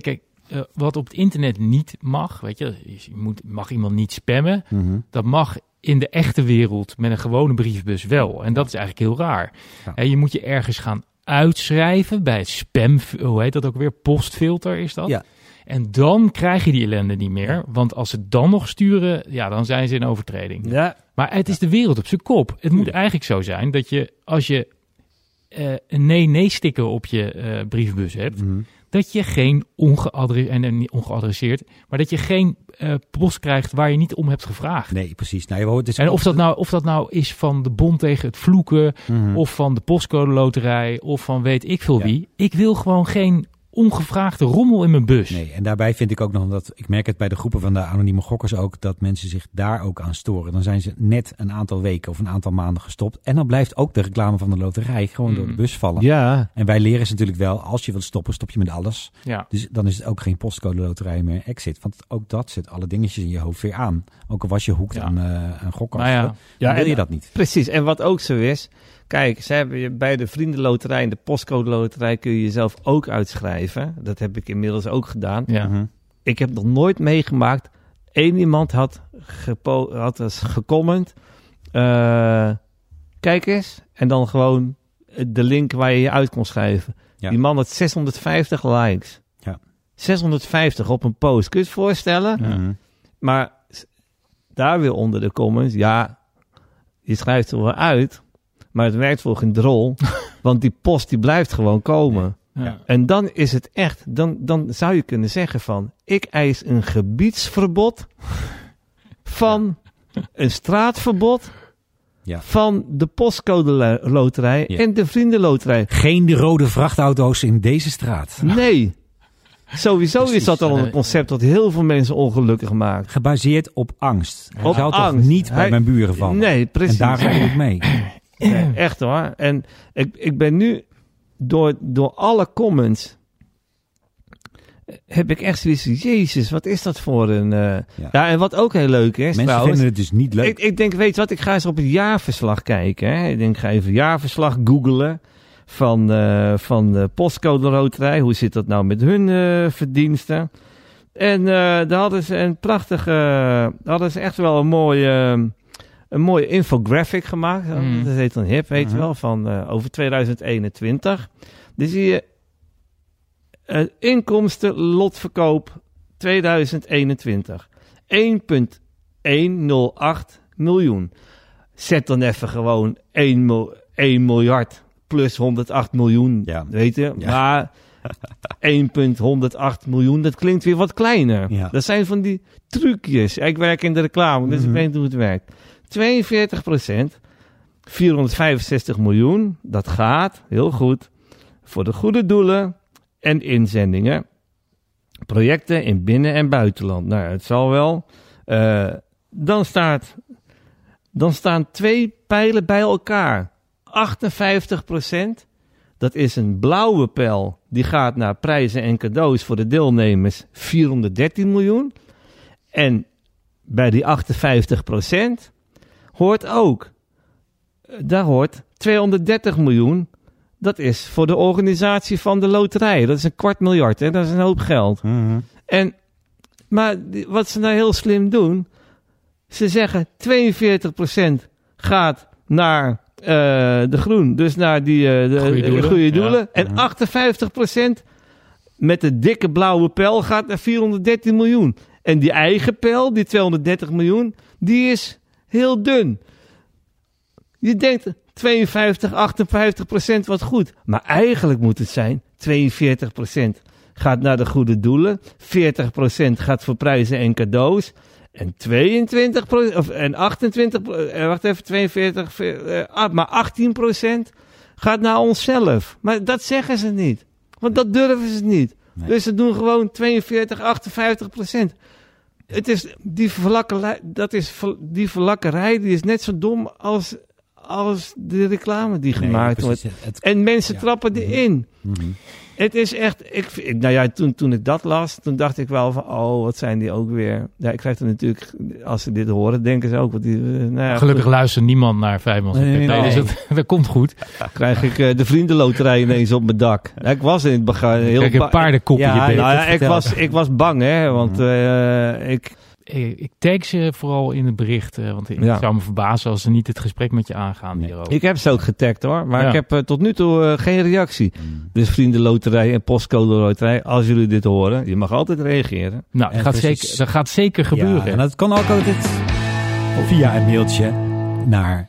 wat op het internet niet mag, weet je, mag iemand niet spammen. Dat mag in de echte wereld met een gewone brievenbus wel. En dat is eigenlijk heel raar.
Ja.
En je moet je ergens gaan uitschrijven bij het spam, hoe heet dat ook weer? Postfilter is dat.
Ja.
En dan krijg je die ellende niet meer. Want als ze dan nog sturen, ja, dan zijn ze in overtreding.
Ja.
Maar het is de wereld op zijn kop. Het moet eigenlijk zo zijn dat je, als je een nee-sticker op je brievenbus hebt, dat je geen ongeadresseerd, maar dat je geen post krijgt waar je niet om hebt gevraagd.
Nee, precies. Nou, het is
en of dat nou is van de Bond tegen het vloeken, of van de postcode loterij, of van weet ik veel wie. Ik wil gewoon geen ongevraagde rommel in mijn bus.
Nee, en daarbij vind ik ook nog dat, ik merk het bij de groepen van de anonieme gokkers ook, dat mensen zich daar ook aan storen. Dan zijn ze net een aantal weken of een aantal maanden gestopt. En dan blijft ook de reclame van de loterij gewoon door de bus vallen.
Ja.
En wij leren ze natuurlijk wel, als je wilt stoppen, stop je met alles.
Ja.
Dus dan is het ook geen postcode loterij meer exit. Want ook dat zet alle dingetjes in je hoofd weer aan. Ook al was je hoekt aan gokkasten.
Nou
dan wil je dat niet.
Precies. En wat ook zo is, kijk, ze hebben je bij de vriendenloterij en de postcode loterij kun je jezelf ook uitschrijven. Dat heb ik inmiddels ook gedaan.
Ja.
Ik heb nog nooit meegemaakt. Eén iemand had eens gecomment. Kijk eens. En dan gewoon de link waar je je uit kon schrijven.
Ja.
Die man had 650 likes.
Ja.
650 op een post. Kun je het voorstellen?
Ja.
Maar daar weer onder de comments. Ja, je schrijft er wel uit. Maar het werkt voor geen drol. Want die post die blijft gewoon komen.
Ja.
En dan is het echt, dan zou je kunnen zeggen van, ik eis een gebiedsverbod van een straatverbod van de postcode loterij en de vriendenloterij.
Geen rode vrachtauto's in deze straat.
Nee. Sowieso
Precies.
is dat al een concept dat heel veel mensen ongelukkig maakt.
Gebaseerd op angst. Hij
Op
zou toch
angst.
niet bij mijn buren vallen.
Nee, precies.
En daar ga ik mee.
Nee, echt hoor. En ik ben nu door alle comments heb ik echt zoiets. Jezus, wat is dat voor een... Ja, en wat ook heel leuk is
Mensen
trouwens,
vinden het dus niet leuk.
Ik denk, weet je wat, ik ga eens op het jaarverslag kijken. Hè? Ik denk, ik ga even jaarverslag googlen van de postcode loterij. Hoe zit dat nou met hun verdiensten? En daar hadden ze een prachtige... hadden ze echt wel een mooie infographic gemaakt. Dat heet dan hip, weet je wel, van over 2021. Dan zie je inkomsten lotverkoop 2021. 1,108 miljoen. Zet dan even gewoon 1 miljard plus 108 miljoen, weet je. Ja. Maar 1,108 miljoen, dat klinkt weer wat kleiner. Ja. Dat zijn van die trucjes. Ik werk in de reclame, dus ik weet hoe het werkt. 42%, 465 miljoen, dat gaat heel goed voor de goede doelen en inzendingen. Projecten in binnen- en buitenland. Nou, het zal wel. Dan staan 2 pijlen bij elkaar. 58%, dat is een blauwe pijl. Die gaat naar prijzen en cadeaus voor de deelnemers. 413 miljoen. En bij die 58% hoort ook, daar hoort 230 miljoen. Dat is voor de organisatie van de loterij. Dat is 250 miljoen, hè? Dat is een hoop geld. Maar wat ze nou heel slim doen, ze zeggen 42% gaat naar de groen, dus naar de goede doelen. Ja. En 58% met de dikke blauwe pijl gaat naar 413 miljoen. En die eigen pijl, die 230 miljoen, die is heel dun. Je denkt 52, 58% wat goed. Maar eigenlijk moet het zijn 42% gaat naar de goede doelen. 40% gaat voor prijzen en cadeaus. En 22% en 28%, wacht even, 42, maar 18% gaat naar onszelf. Maar dat zeggen ze niet. Want dat durven ze niet. Nee. Dus ze doen gewoon 42, 58%. Het is die verlakkerij, die is net zo dom alles de reclame die gemaakt wordt. En mensen trappen erin.
Mm-hmm.
Het is echt... Toen ik dat las, toen dacht ik wel van... wat zijn die ook weer... Ja, ik krijg er natuurlijk... Als ze dit horen, denken ze ook...
Gelukkig luistert niemand naar Vijfmans en PP. Dus dat komt goed.
Krijg ik de vriendenloterij ineens op mijn dak. Ja, ik was in het begin heel
bang. Een paardenkoppie.
Ik was bang, hè. Want
ik tag ze vooral in het bericht. Want ik zou me verbazen als ze niet het gesprek met je aangaan. Hierover.
Ik heb ze ook getagd, hoor. Maar ik heb tot nu toe geen reactie. Dus vriendenloterij en postcode loterij. Als jullie dit horen, je mag altijd reageren.
Nou, dat gaat zeker gebeuren.
Ja, en dat kan ook altijd via een mailtje naar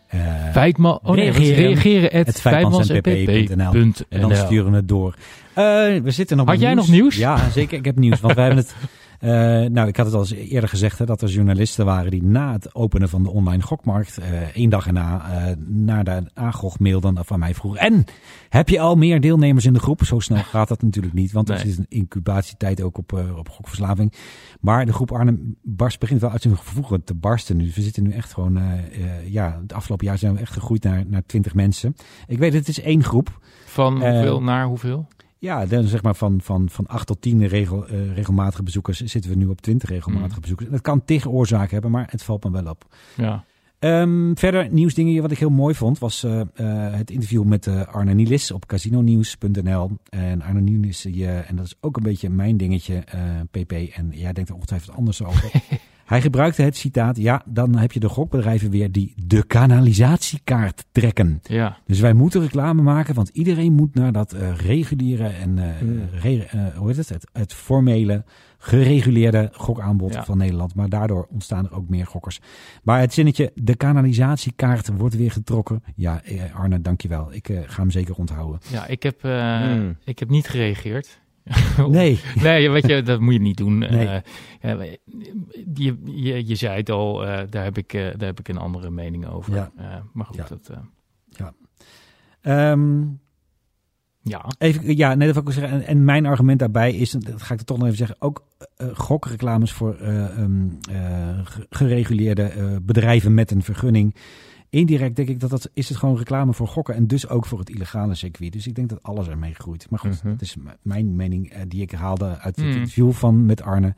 reageren@vijfmansnpp.nl. En dan sturen we het door. We zitten nog.
Had jij nog nieuws?
Ja, zeker. Ik heb nieuws. Want wij hebben het... ik had het al eens eerder gezegd, hè, dat er journalisten waren die na het openen van de online gokmarkt, 1 dag erna, naar de AGOG mailden van mij vroeg. En heb je al meer deelnemers in de groep? Zo snel gaat dat natuurlijk niet, want er is een incubatietijd ook op gokverslaving. Maar de groep Arnhem begint wel uit zijn gevoegen te barsten nu. Dus we zitten nu echt gewoon, het afgelopen jaar zijn we echt gegroeid naar 20 mensen. Ik weet, het is 1 groep.
Van hoeveel naar hoeveel?
Ja, dan zeg maar van 8 tot 10 regelmatige bezoekers zitten we nu op 20 regelmatige bezoekers. Dat kan tegen oorzaak hebben, maar het valt me wel op.
Ja.
Verder nieuwsdingen wat ik heel mooi vond was het interview met Arne Nielis op casinonews.nl. En Arne Nielis, en dat is ook een beetje mijn dingetje, PP. En jij denkt er ongetwijfeld anders over. Hij gebruikte het citaat, dan heb je de gokbedrijven weer die de kanalisatiekaart trekken.
Ja.
Dus wij moeten reclame maken, want iedereen moet naar dat reguliere en het formele, gereguleerde gokaanbod van Nederland. Maar daardoor ontstaan er ook meer gokkers. Maar het zinnetje, de kanalisatiekaart wordt weer getrokken. Ja, Arne, dankjewel. Ik ga hem zeker onthouden.
Ja, ik heb niet gereageerd.
Nee,
weet je, dat moet je niet doen.
Nee.
Je zei het al, daar heb ik een andere mening over.
Ja.
Maar goed,
dat wil ik zeggen. En mijn argument daarbij is, dat ga ik er toch nog even zeggen, ook gokreclames voor gereguleerde bedrijven met een vergunning. Indirect denk ik dat is het gewoon reclame voor gokken en dus ook voor het illegale circuit. Dus ik denk dat alles ermee groeit. Maar goed, dat is mijn mening die ik haalde uit het interview met Arne.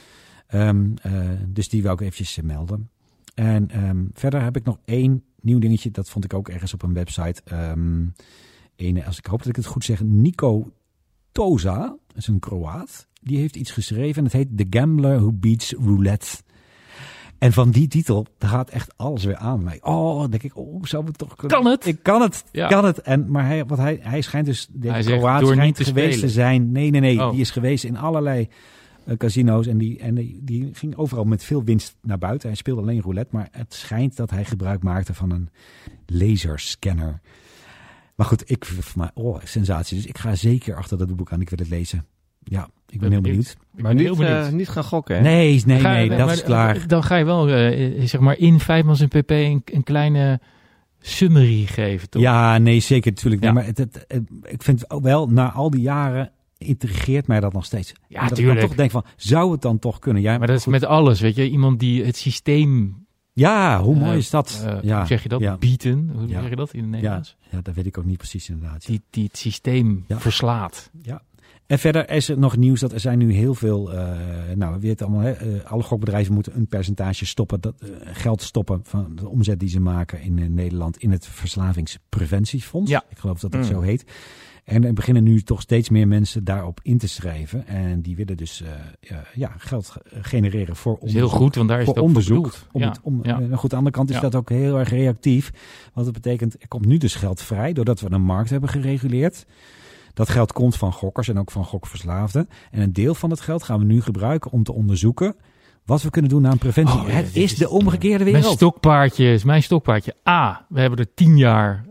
Dus die wil ik eventjes melden. En verder heb ik nog 1 nieuw dingetje. Dat vond ik ook ergens op een website. Als ik hoop dat ik het goed zeg, Nico Toza, dat is een Kroaat. Die heeft iets geschreven en het heet The Gambler Who Beats Roulette. En van die titel gaat echt alles weer aan mij. Dan denk ik, zou het toch kunnen?
Kan het?
Ik kan het, kan het. Maar hij schijnt dus, deze Kroaat schijnt geweest te zijn. Nee, die is geweest in allerlei casino's. En die ging overal met veel winst naar buiten. Hij speelde alleen roulette, maar het schijnt dat hij gebruik maakte van een laserscanner. Maar goed, sensatie. Dus ik ga zeker achter dat boek aan. Ik wil het lezen. Ja, ik ben heel benieuwd.
Maar niet gaan gokken, hè?
Nee, dat is klaar.
Dan ga je wel, zeg maar, in Vijfmans en PP een kleine summary geven, toch?
Ja, nee, zeker, natuurlijk. Ja. Nee, maar ik vind ook wel, na al die jaren intrigeert mij dat nog steeds.
Ja, natuurlijk.
Ik toch denk van, zou het dan toch kunnen? Ja,
maar dat is met alles, weet je. Iemand die het systeem...
Ja, hoe mooi is dat?
Hoe zeg je dat?
Ja.
Bieten? Hoe zeg je dat in het Nederlands?
Ja, dat weet ik ook niet precies inderdaad.
Die het systeem verslaat.
Ja. En verder is er nog nieuws dat er zijn nu heel veel... we weten allemaal, alle gokbedrijven moeten een percentage stoppen. Geld stoppen van de omzet die ze maken in Nederland in het Verslavingspreventiefonds.
Ja.
Ik geloof dat het zo heet. En er beginnen nu toch steeds meer mensen daarop in te schrijven. En die willen dus geld genereren voor onderzoek.
Dat is heel goed, want daar is het ook
onderzoek.
Goed,
aan de andere kant is dat ook heel erg reactief. Want dat betekent, er komt nu dus geld vrij doordat we een markt hebben gereguleerd. Dat geld komt van gokkers en ook van gokverslaafden. En een deel van het geld gaan we nu gebruiken om te onderzoeken wat we kunnen doen aan preventie. Het is de omgekeerde wereld.
Mijn stokpaardje. We hebben er 10 jaar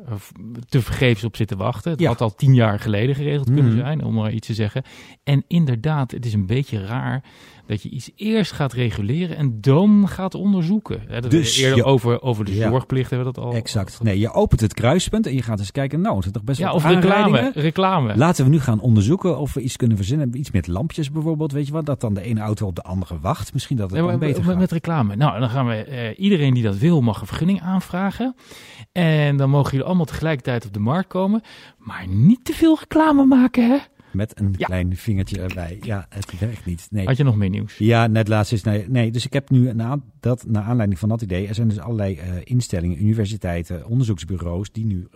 tevergeefs op zitten wachten. Het
Ja.
had al 10 jaar geleden geregeld kunnen zijn, om maar iets te zeggen. En inderdaad, het is een beetje raar dat je iets eerst gaat reguleren en dan gaat onderzoeken. Hè, dat
Dus
we eerder over de
Ja.
zorgplicht hebben we dat al.
Exact. Nee, je opent het kruispunt en je gaat eens kijken. Nou, er zit toch best
Ja,
wel
of reclame.
Laten we nu gaan onderzoeken of we iets kunnen verzinnen. Iets met lampjes bijvoorbeeld, weet je wat? Dat dan de ene auto op de andere wacht. Misschien dat het dan beter gaat.
Met reclame. Nou, dan gaan we... iedereen die dat wil mag een vergunning aanvragen. En dan mogen jullie allemaal tegelijkertijd op de markt komen. Maar niet te veel reclame maken, hè?
Met een klein vingertje erbij. Ja, het werkt niet. Nee.
Had je nog meer nieuws?
Ja, net laatst is... Nee, dus ik heb nu naar aanleiding van dat idee... Er zijn dus allerlei instellingen, universiteiten, onderzoeksbureaus... die nu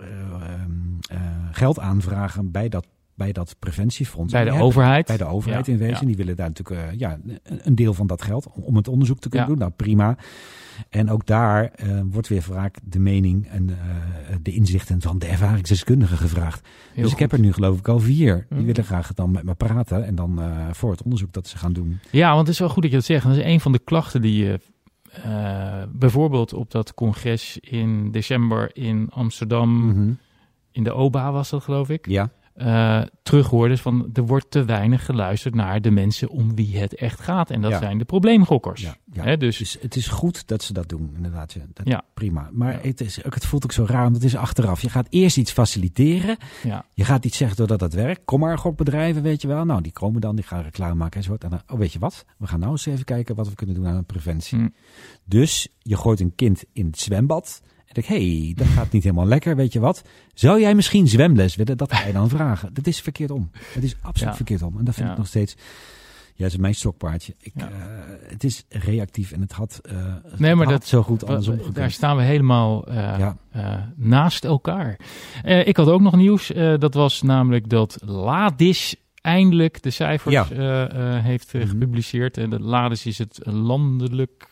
geld aanvragen bij dat preventiefonds.
Bij de overheid?
Bij de overheid in wezen.
Ja.
Die willen daar natuurlijk een deel van dat geld... om het onderzoek te kunnen doen. Nou, prima. En ook daar wordt weer vaak de mening en de inzichten van de ervaringsdeskundigen gevraagd.
Heel
dus
goed.
ik heb er nu geloof ik al 4. Die willen graag dan met me praten en dan voor het onderzoek dat ze gaan doen.
Ja, want het is wel goed dat je dat zegt. Dat is een van de klachten die je bijvoorbeeld op dat congres in december in Amsterdam... In de OBA was dat, geloof ik.
Ja.
Terug hoorde van er wordt te weinig geluisterd naar de mensen om wie het echt gaat. En dat zijn de probleemgokkers.
Ja, ja.
Hè, dus
Het is goed dat ze dat doen, inderdaad. Dat
Ja.
Prima. Maar het voelt ook zo raar, want het is achteraf. Je gaat eerst iets faciliteren.
Ja.
Je gaat iets zeggen doordat het werkt. Kom maar bedrijven, weet je wel. Nou, die komen dan, die gaan reclame maken enzovoort. En dan, weet je wat? We gaan nou eens even kijken wat we kunnen doen aan preventie. Dus je gooit een kind in het zwembad... En ik denk, dat gaat niet helemaal lekker, weet je wat? Zou jij misschien zwemles willen? Dat ga je dan vragen. Dat is verkeerd om. Het is absoluut verkeerd om. En dat vind ik nog steeds... Ja, het is mijn stokpaardje. Het is reactief en het had, dat zo goed andersom gekund.
Daar staan we helemaal naast elkaar. Ik had ook nog nieuws. Dat was namelijk dat Ladis eindelijk de cijfers heeft gepubliceerd. En de Ladis is het landelijk...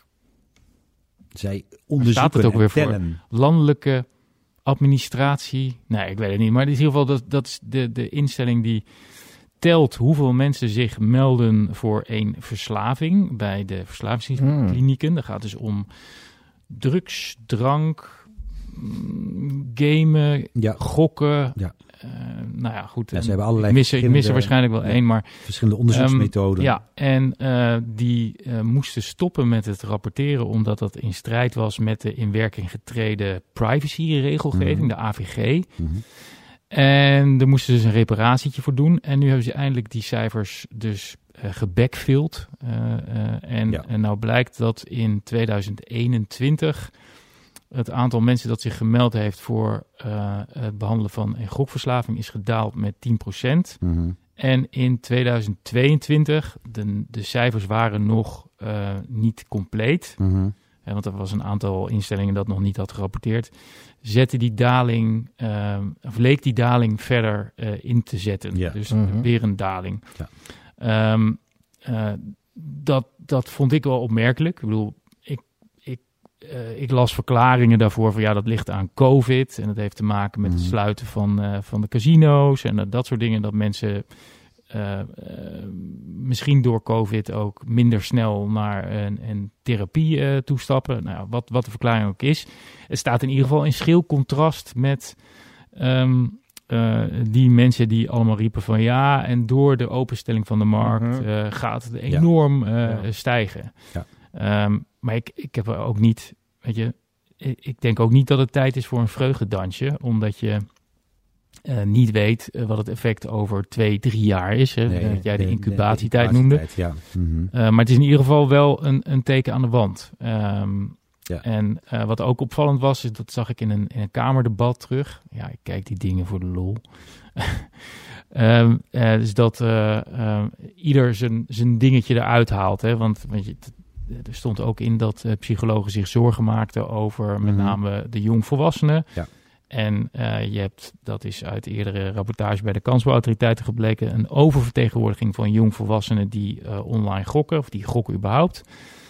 Zij onderzoeken
staat het ook weer
tellen.
voor landelijke administratie. Nee, ik weet het niet. Maar in ieder geval, dat is de instelling die telt hoeveel mensen zich melden voor een verslaving bij de verslavingsklinieken. Dat gaat dus om drugs, drank, gamen, gokken. Ja. Nou ja, goed.
Ja, ze hebben allerlei
ik mis er waarschijnlijk wel één, maar...
Verschillende onderzoeksmethoden.
Die moesten stoppen met het rapporteren... omdat dat in strijd was met de in werking getreden privacyregelgeving, de AVG. En daar moesten ze dus een reparatietje voor doen. En nu hebben ze eindelijk die cijfers dus gebackfilled. En nou blijkt dat in 2021... het aantal mensen dat zich gemeld heeft voor het behandelen van een gokverslaving is gedaald met 10%. En in 2022, de cijfers waren nog niet compleet. Want er was een aantal instellingen dat nog niet had gerapporteerd. Leek die daling verder in te zetten. Ja. Dus weer een daling. Ja. Dat vond ik wel opmerkelijk. Ik bedoel, ik las verklaringen daarvoor van dat ligt aan COVID en dat heeft te maken met het sluiten van de casino's en dat soort dingen, dat mensen misschien door COVID ook minder snel naar een therapie toestappen. Nou, wat de verklaring ook is. Het staat in ieder geval in schril contrast met die mensen die allemaal riepen van en door de openstelling van de markt gaat het enorm stijgen. Ja. Maar ik heb er ook niet, weet je, ik denk ook niet dat het tijd is voor een vreugdedansje, omdat je niet weet wat het effect over 2-3 jaar is. Hè? Dat jij de incubatietijd noemde. Ja. Maar het is in ieder geval wel een teken aan de wand. En wat ook opvallend was, is dat zag ik in een kamerdebat terug. Ja, ik kijk die dingen voor de lol. Dus dat ieder zijn dingetje eruit haalt. Hè? Want weet je, er stond ook in dat psychologen zich zorgen maakten over met name de jongvolwassenen. Ja. En dat is uit eerdere rapportage bij de kansspelautoriteiten gebleken, een oververtegenwoordiging van jongvolwassenen die online gokken, of die gokken überhaupt.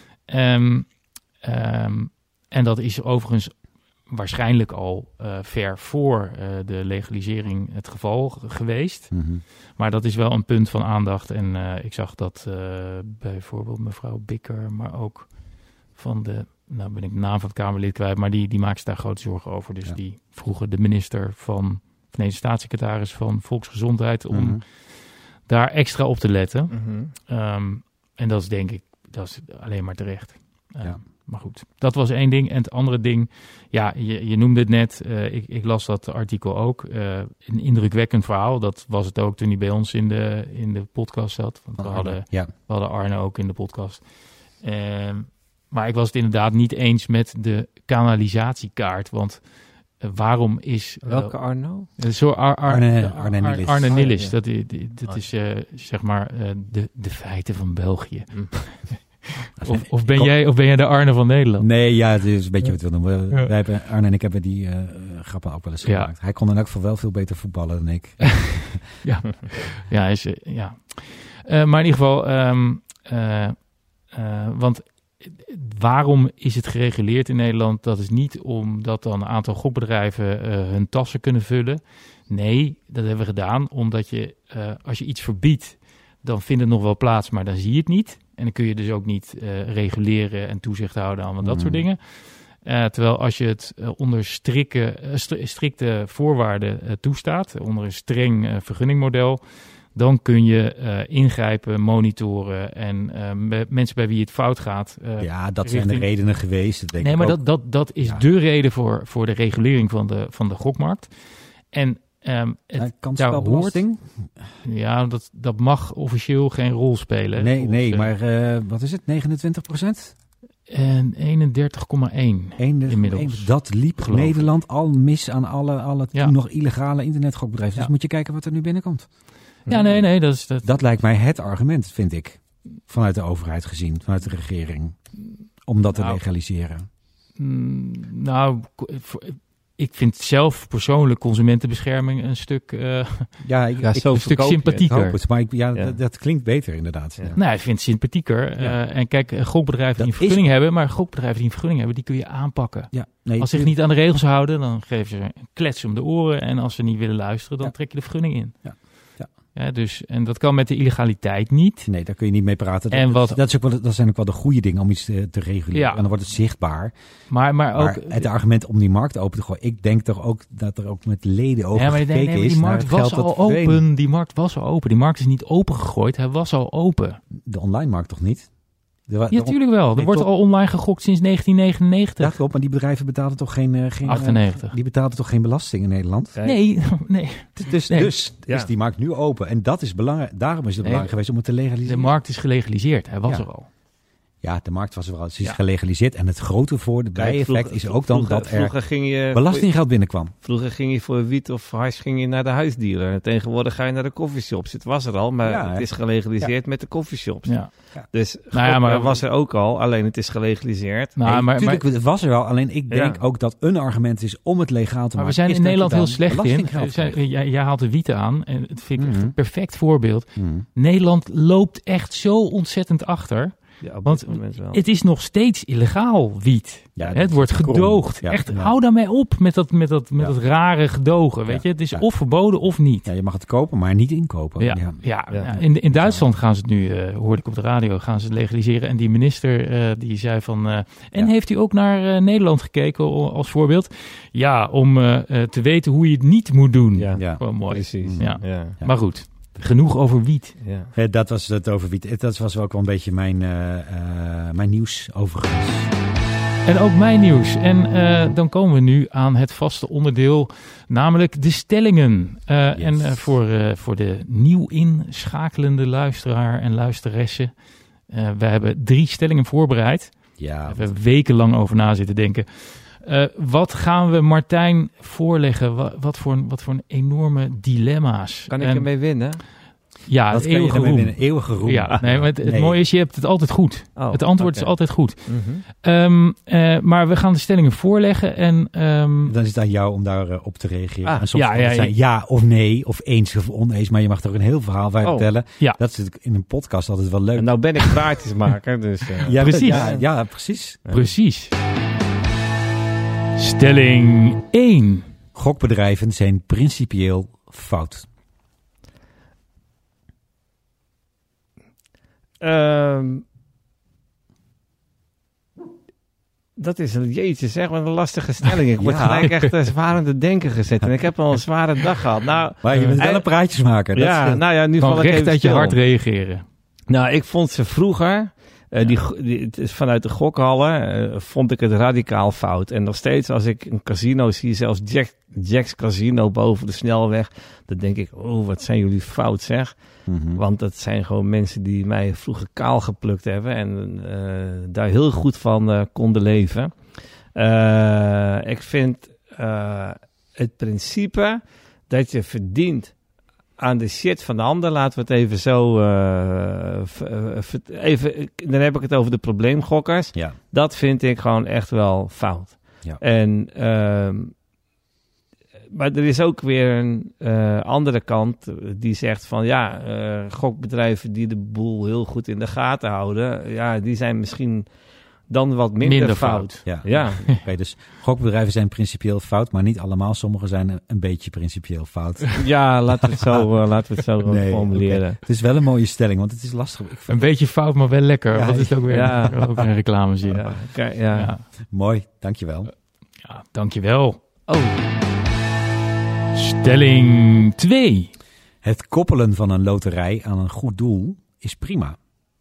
En dat is overigens waarschijnlijk al ver voor de legalisering het geval geweest. Maar dat is wel een punt van aandacht. En ik zag dat bijvoorbeeld mevrouw Bikker, maar ook van de nou ben ik de naam van het Kamerlid kwijt, maar die maakt zich daar grote zorgen over. Dus die vroegen de minister van staatssecretaris van Volksgezondheid om daar extra op te letten. En dat is denk ik, dat is alleen maar terecht. Maar goed, dat was één ding. En het andere ding, ja, je noemde het net, ik las dat artikel ook. Een indrukwekkend verhaal, dat was het ook toen hij bij ons in de podcast zat. Want we hadden Arne ook in de podcast. Maar ik was het inderdaad niet eens met de kanalisatiekaart, want waarom is...
Welke Arno?
Arne Nillis.
Arne Nillis, dat is zeg maar de feiten van België. Of ben jij de Arne van Nederland?
Nee, ja, het is een beetje wat we noemen. Wij hebben, Arne en ik hebben die grappen ook wel eens gemaakt. Hij kon in elk geval wel veel beter voetballen dan ik. Maar in ieder geval, want waarom is het gereguleerd in Nederland? Dat is niet omdat dan een aantal gokbedrijven hun tassen kunnen vullen. Nee, dat hebben we gedaan omdat je, als je iets verbiedt, dan vindt het nog wel plaats, maar dan zie je het niet. En dan kun je dus ook niet reguleren en toezicht houden aan dat soort dingen. Terwijl als je het onder strikte voorwaarden toestaat, onder een streng vergunningmodel, dan kun je ingrijpen, monitoren en mensen bij wie het fout gaat. Dat zijn de redenen geweest.
Nee, maar dat is de reden voor de regulering van de gokmarkt. En
kansspelbelasting?
Ja, dat mag officieel geen rol spelen.
Nee, maar wat is het? 29%?
En 31,1 inmiddels.
Dat liep Nederland al mis aan alle toen nog illegale internetgokbedrijven. Dus moet je kijken wat er nu binnenkomt.
Ja, nee.
Dat lijkt mij het argument, vind ik. Vanuit de overheid gezien, vanuit de regering. Om dat te legaliseren.
Ik vind zelf persoonlijk consumentenbescherming een stuk, een stuk sympathieker.
Dat klinkt beter inderdaad. Ja.
Nou, ik vind het sympathieker. En kijk, gokbedrijven die een vergunning hebben, maar gokbedrijven die een vergunning hebben, die kun je aanpakken. Ja, als ze zich niet aan de regels houden, dan geven ze een klets om de oren. En als ze niet willen luisteren, dan trek je de vergunning in. Ja, dus, en dat kan met de illegaliteit niet.
Nee, daar kun je niet mee praten. Dat zijn ook wel de goede dingen om iets te reguleren. Ja. En dan wordt het zichtbaar.
Maar ook
het argument om die markt open te gooien. Ik denk toch ook dat er ook met leden over gekeken is.
Die markt was al open. Die markt was al open. Die markt is niet opengegooid. Hij was al open.
De online markt toch niet?
Natuurlijk wel. Er wordt al online gegokt sinds 1999.
Ja, klopt, maar die bedrijven betalen toch geen
98.
Die betalen toch geen belasting in Nederland?
Nee.
Dus is die markt nu open. En dat is belangrijk. Daarom is het belangrijk geweest om het te legaliseren.
De markt is gelegaliseerd. Hij was er al.
Ja, de markt was er al. Het is gelegaliseerd. En het grote bijeffect is ook dan dat er belastinggeld binnenkwam.
Vroeger ging je voor wiet of hash naar de huisdealer. En tegenwoordig ga je naar de coffeeshops. Het was er al, maar het is gelegaliseerd met de coffeeshops. Ja. Dus maar was er ook al, alleen het is gelegaliseerd.
Natuurlijk, het was er al. Alleen ik denk ook dat een argument is om het legaal te maken.
Maar we zijn in Nederland heel slecht in. Jij haalt de wieten aan. En het vind ik echt een perfect voorbeeld. Nederland loopt echt zo ontzettend achter. Ja, want het is nog steeds illegaal, wiet. Ja, het wordt gedoogd. Ja, echt, hou daarmee op met dat rare gedogen. Weet je? Het is of verboden of niet.
Ja, je mag het kopen, maar niet inkopen.
In Duitsland gaan ze het nu, hoorde ik op de radio, gaan ze het legaliseren. En die minister die zei van... En heeft u ook naar Nederland gekeken als voorbeeld? Ja, om te weten hoe je het niet moet doen. Ja. Oh, mooi.
Precies.
Ja. Maar goed. Genoeg over wiet.
Ja. Dat was het over wiet. Dat was ook wel een beetje mijn nieuws overigens.
En ook mijn nieuws. En dan komen we nu aan het vaste onderdeel, namelijk de stellingen. En voor de nieuw inschakelende luisteraar en luisteresse. We hebben 3 stellingen voorbereid. Ja. Daar hebben we wekenlang over na zitten denken. Wat gaan we Martijn voorleggen? Wat voor een enorme dilemma's.
Kan ik ermee winnen?
Ja, het
eeuwige roem.
Ja, maar het mooie is, je hebt het altijd goed. Het antwoord is altijd goed. Maar we gaan de stellingen voorleggen. En,
dan is het aan jou om daarop op te reageren. En soms zijn ja of nee, of eens of oneens. Maar je mag er ook een heel verhaal bij vertellen. Ja. Dat is in een podcast altijd wel leuk.
En nou ben ik praatjesmaker. Dus,
precies. Ja, precies.
Precies. Stelling 1.
Gokbedrijven zijn principieel fout.
Dat is jeetje, zeg maar een lastige stelling. Ik word gelijk echt zwaar aan het denken gezet. En ik heb al een zware dag gehad. Nou,
maar je bent wel een praatjesmaker.
Nu val ik
recht uit je hart reageren.
Nou, ik vond ze vroeger, vanuit de gokhallen, vond ik het radicaal fout. En nog steeds als ik een casino zie, zelfs Jack's Casino boven de snelweg, dan denk ik, wat zijn jullie fout zeg. Mm-hmm. Want dat zijn gewoon mensen die mij vroeger kaal geplukt hebben en daar heel goed van konden leven. Ik vind het principe dat je verdient aan de shit van de ander, laten we het even zo... dan heb ik het over de probleemgokkers. Ja. Dat vind ik gewoon echt wel fout. Ja. En... maar er is ook weer een andere kant die zegt van gokbedrijven die de boel heel goed in de gaten houden, die zijn misschien dan wat minder fout.
Ja. Okay, dus gokbedrijven zijn principieel fout, maar niet allemaal. Sommige zijn een beetje principieel fout.
Ja, laten we het zo formuleren. Okay.
Het is wel een mooie stelling, want het is lastig.
Een beetje fout, maar wel lekker. Ja, wat is het ook weer ook een reclame zien.
Ja.
Mooi, dankjewel.
Ja, dankjewel. Stelling 2.
Het koppelen van een loterij aan een goed doel is prima.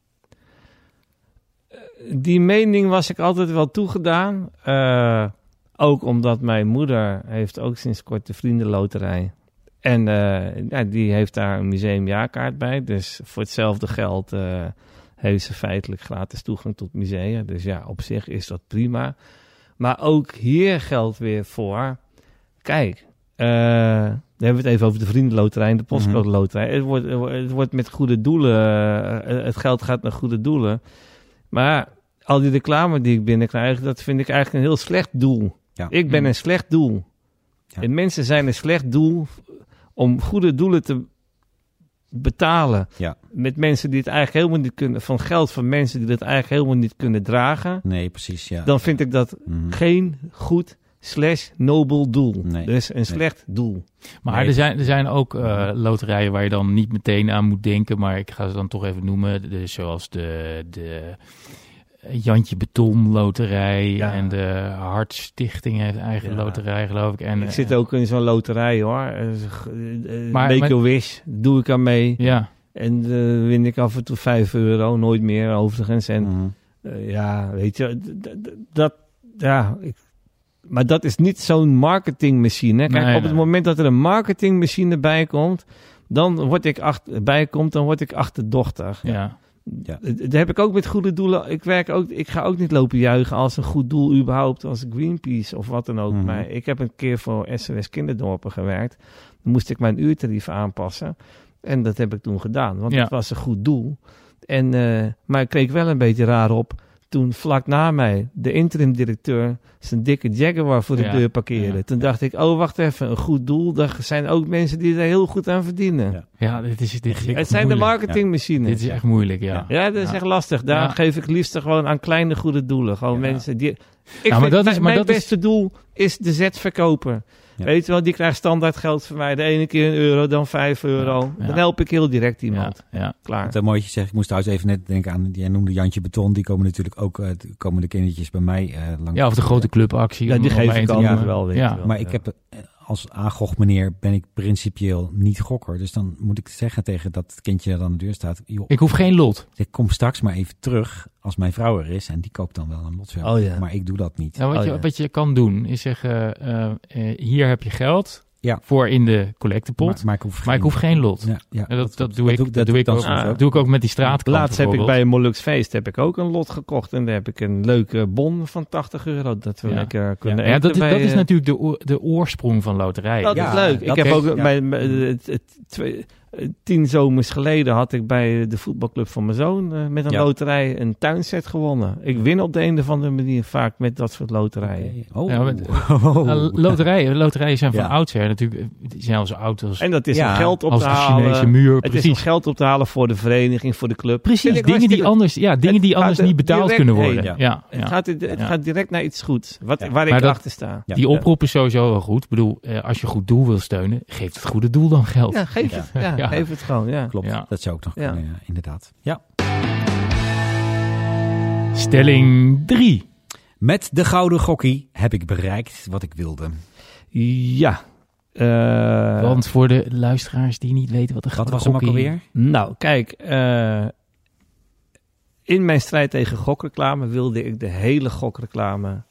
Die mening was ik altijd wel toegedaan. Ook omdat mijn moeder heeft ook sinds kort de Vriendenloterij. En die heeft daar een museumjaarkaart bij. Dus voor hetzelfde geld heeft ze feitelijk gratis toegang tot musea. Dus op zich is dat prima. Maar ook hier geldt weer voor... Kijk... dan hebben we het even over de Vriendenloterij en de Postcode Loterij. Het wordt met goede doelen. Het geld gaat naar goede doelen. Maar al die reclame die ik binnenkrijg, dat vind ik eigenlijk een heel slecht doel. Ja. Ik ben een slecht doel. Ja. En mensen zijn een slecht doel om goede doelen te betalen. Ja. Met mensen die het eigenlijk helemaal niet kunnen. Van geld van mensen die het eigenlijk helemaal niet kunnen dragen.
Nee, precies. Ja.
Dan vind ik dat geen goed /nobel doel. Nee, dus een slecht doel.
Maar er zijn ook loterijen waar je dan niet meteen aan moet denken, maar ik ga ze dan toch even noemen. Zoals de Jantje Beton Loterij en de Hartstichting heeft eigen loterij, geloof ik. En,
ik zit ook in zo'n loterij, hoor. Make-A-Wish, doe ik aan mee. Ja. En win ik af en toe €5, nooit meer overigens. En weet je, maar dat is niet zo'n marketingmachine. Kijk, op het moment dat er een marketingmachine bij komt, dan word ik achterdochtig. Ja. Dat heb ik ook met goede doelen. Ik ga ook niet lopen juichen als een goed doel überhaupt, als Greenpeace of wat dan ook. Maar ik heb een keer voor SOS Kinderdorpen gewerkt. Dan moest ik mijn uurtarief aanpassen. En dat heb ik toen gedaan, want het was een goed doel. Maar ik kreeg wel een beetje raar op toen vlak na mij de interim-directeur zijn dikke Jaguar voor de deur parkeerde. Ja. Toen dacht ik, wacht even, een goed doel. Er zijn ook mensen die er heel goed aan verdienen.
Dit is
het zijn de marketingmachines.
Dit is echt moeilijk,
Ja, dat is echt lastig. Daar geef ik liefst gewoon aan kleine goede doelen. Gewoon mensen die... Mijn beste doel is de zetverkoper. Ja. Weet je wel, die krijgt standaard geld van mij. De ene keer €1, dan €5. Dan help ik heel direct iemand. Klaar.
Wat een mooie zeggen. Ik moest trouwens even net denken aan, jij noemde Jantje Beton. Die komen natuurlijk ook, komen de kindertjes bij mij langs.
Ja, of de grote clubactie.
Ja, die geef ik altijd wel.
Maar ik heb als aangogmeneer ben ik principieel niet gokker. Dus dan moet ik zeggen tegen dat kindje dat aan de deur staat. Joh,
ik hoef geen lot.
Ik kom straks maar even terug als mijn vrouw er is. En die koopt dan wel een lot. Maar ik doe dat niet.
Wat je kan doen is zeggen, hier heb je geld voor in de collectepot. Maar ik hoef geen lot. Dat doe ik ook met die straatklant.
Laatst heb ik bij een Molux feest ook een lot gekocht. En daar heb ik een leuke bon van €80. Dat we lekker kunnen eten.
Dat is natuurlijk de oorsprong van loterijen.
Dat is leuk. Ik heb ook bij 10 zomers geleden had ik bij de voetbalclub van mijn zoon met een loterij een tuinset gewonnen. Ik win op de een of andere manier vaak met dat soort loterijen.
Loterijen zijn van oudsher natuurlijk, die zijn al zo oud als...
En dat is om geld op te halen.
Chinese muur,
het is om geld op te halen voor de vereniging, voor de club.
Precies, dingen die anders niet betaald kunnen worden.
Het gaat direct naar iets goeds, waar ik achter sta.
Die oproep is sowieso wel goed. Ik bedoel, als je goed doel wil steunen, geef het goede doel dan geld.
Ja, geef het. Geef het gewoon,
Klopt, dat zou ook nog kunnen, inderdaad. Ja.
Stelling 3.
Met de Gouden Gokkie heb ik bereikt wat ik wilde.
Ja.
Want voor de luisteraars die niet weten wat de Gouden
Wat was hem ook alweer?
Nou, kijk. In mijn strijd tegen gokreclame wilde ik de hele gokreclame...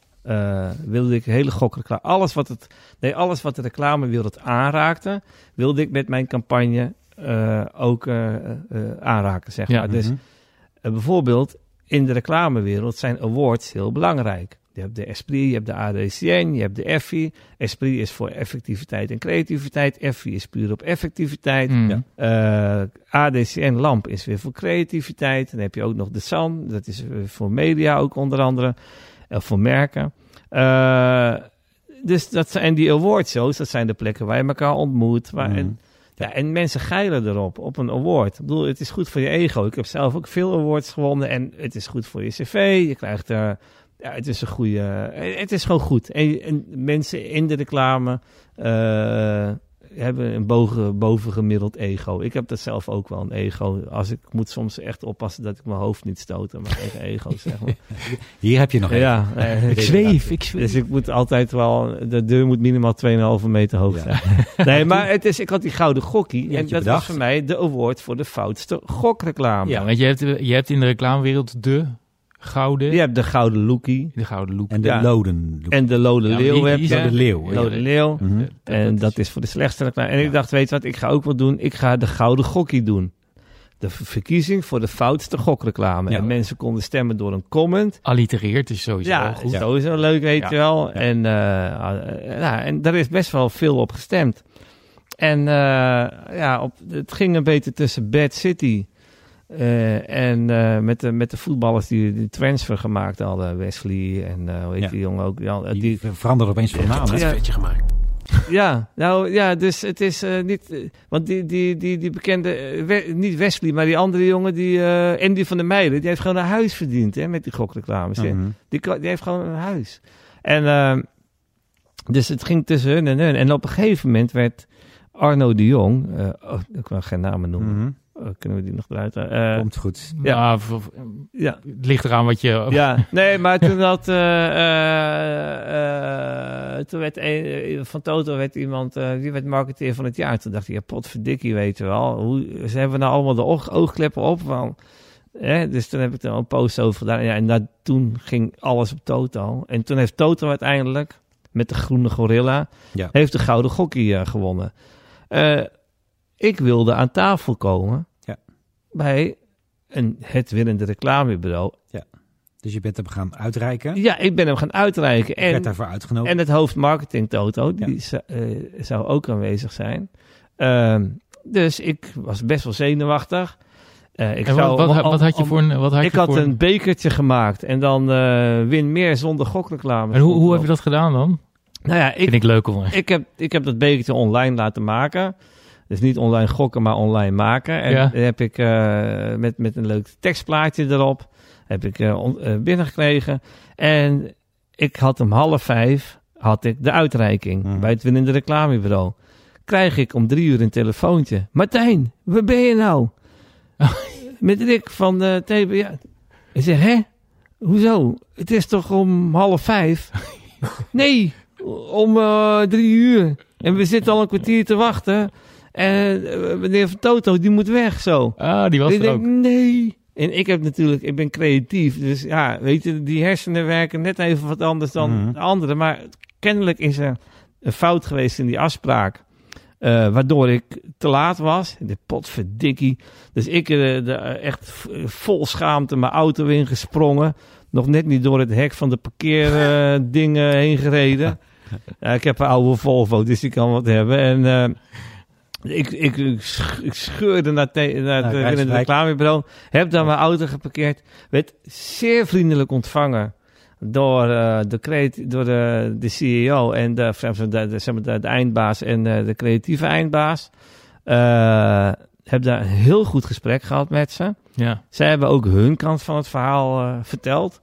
Alles wat de reclamewereld aanraakte, wilde ik met mijn campagne ook aanraken, zeg maar. Dus bijvoorbeeld in de reclamewereld zijn awards heel belangrijk. Je hebt de Esprit, je hebt de ADCN, je hebt de Effie. Esprit is voor effectiviteit en creativiteit. Effie is puur op effectiviteit. ADCN Lamp is weer voor creativiteit. Dan heb je ook nog de SAN, dat is voor media ook onder andere. Voor merken. Dus dat zijn die awardshows, dat zijn de plekken waar je elkaar ontmoet. En mensen geilen erop, op een award. Ik bedoel, het is goed voor je ego. Ik heb zelf ook veel awards gewonnen en het is goed voor je cv. Je krijgt het is een goede... Het is gewoon goed. En mensen in de reclame hebben een bovengemiddeld ego. Ik heb dat zelf ook wel, een ego. Ik moet soms echt oppassen dat ik mijn hoofd niet stoot aan mijn eigen ego, zeg maar.
Hier heb je nog even.
Ja,
ik zweef.
Dus ik moet altijd wel... De deur moet minimaal 2,5 meter hoog zijn. Nee, maar ik had die Gouden Gokkie. En dat was voor mij de award voor de foutste gokreclame.
Ja, want je hebt in de reclamewereld de gouden...
Je hebt de Gouden Lookie.
De Gouden Look.
En de Loden.
En de Lode Leeuw heb je.
De Leeuw.
Lode Leeuw. En dat is voor de slechtste reclame. En ik dacht, weet je wat, ik ga ook wat doen. Ik ga de Gouden Gokkie doen. De verkiezing voor de foutste gokreclame. Ja. En mensen konden stemmen door een comment.
Allitereert is sowieso goed.
Sowieso leuk, weet je wel. Ja. En daar is best wel veel op gestemd. En het ging een beetje tussen Bad City... met de voetballers die transfer gemaakt hadden. Wesley en hoe heet die jongen ook.
Die veranderen opeens van naam.
Dat is een vetje gemaakt.
Dus het is niet... Want die bekende... niet Wesley, maar die andere jongen, Andy van der Meijden, die heeft gewoon een huis verdiend, hè, met die gokreclames. Die heeft gewoon een huis. En dus het ging tussen hun en hun. En op een gegeven moment werd Arno de Jong... ik wil geen namen noemen. Kunnen we die nog eruit?
Komt goed.
Ja. Het ligt eraan wat je...
Ja, nee, maar toen toen werd van Toto werd iemand... die werd marketeer van het jaar. Toen dacht ik, potverdikkie, weet je wel. Ze hebben nou allemaal de oogkleppen op van... Dus toen heb ik er een post over gedaan. En toen ging alles op Toto. En toen heeft Toto uiteindelijk... met de groene gorilla... heeft de Gouden Gokkie gewonnen. Ik wilde aan tafel komen bij het winnende reclamebureau.
Ja. Dus je bent hem gaan uitreiken?
Ja, ik ben hem gaan uitreiken.
En werd daarvoor uitgenodigd?
En het hoofdmarketing Toto, die zou ook aanwezig zijn. Dus ik was best wel zenuwachtig.
Wat had je voor een...
Ik had een bekertje gemaakt en dan win meer zonder gokreclame.
En hoe heb je dat gedaan dan?
Nou ja,
vind ik leuk hoor.
Ik heb dat bekertje online laten maken. Dus niet online gokken, maar online maken. En heb ik met een leuk tekstplaatje erop heb ik binnengekregen. En ik had om 4:30 de uitreiking bij het winnende reclamebureau. Krijg ik om 3 uur een telefoontje. Martijn, waar ben je nou? Met Rick van de TBA. Ik zeg, hè? Hoezo? Het is toch om 4:30? Nee, om 3 uur. En we zitten al een kwartier te wachten. En meneer van Toto, die moet weg zo.
Ah, die was er ook.
Nee. En ik ben creatief. Dus ja, weet je, die hersenen werken net even wat anders dan de anderen. Maar kennelijk is er een fout geweest in die afspraak. Waardoor ik te laat was. De potverdikkie. Dus ik echt vol schaamte mijn auto ingesprongen. Nog net niet door het hek van de parkeerdingen heen gereden. Ik heb een oude Volvo, dus die kan wat hebben. En ik scheurde naar het reclamebureau. Heb daar mijn auto geparkeerd. Werd zeer vriendelijk ontvangen door de CEO en de eindbaas en de creatieve eindbaas. Heb daar een heel goed gesprek gehad met ze.
Ja.
Zij hebben ook hun kant van het verhaal verteld.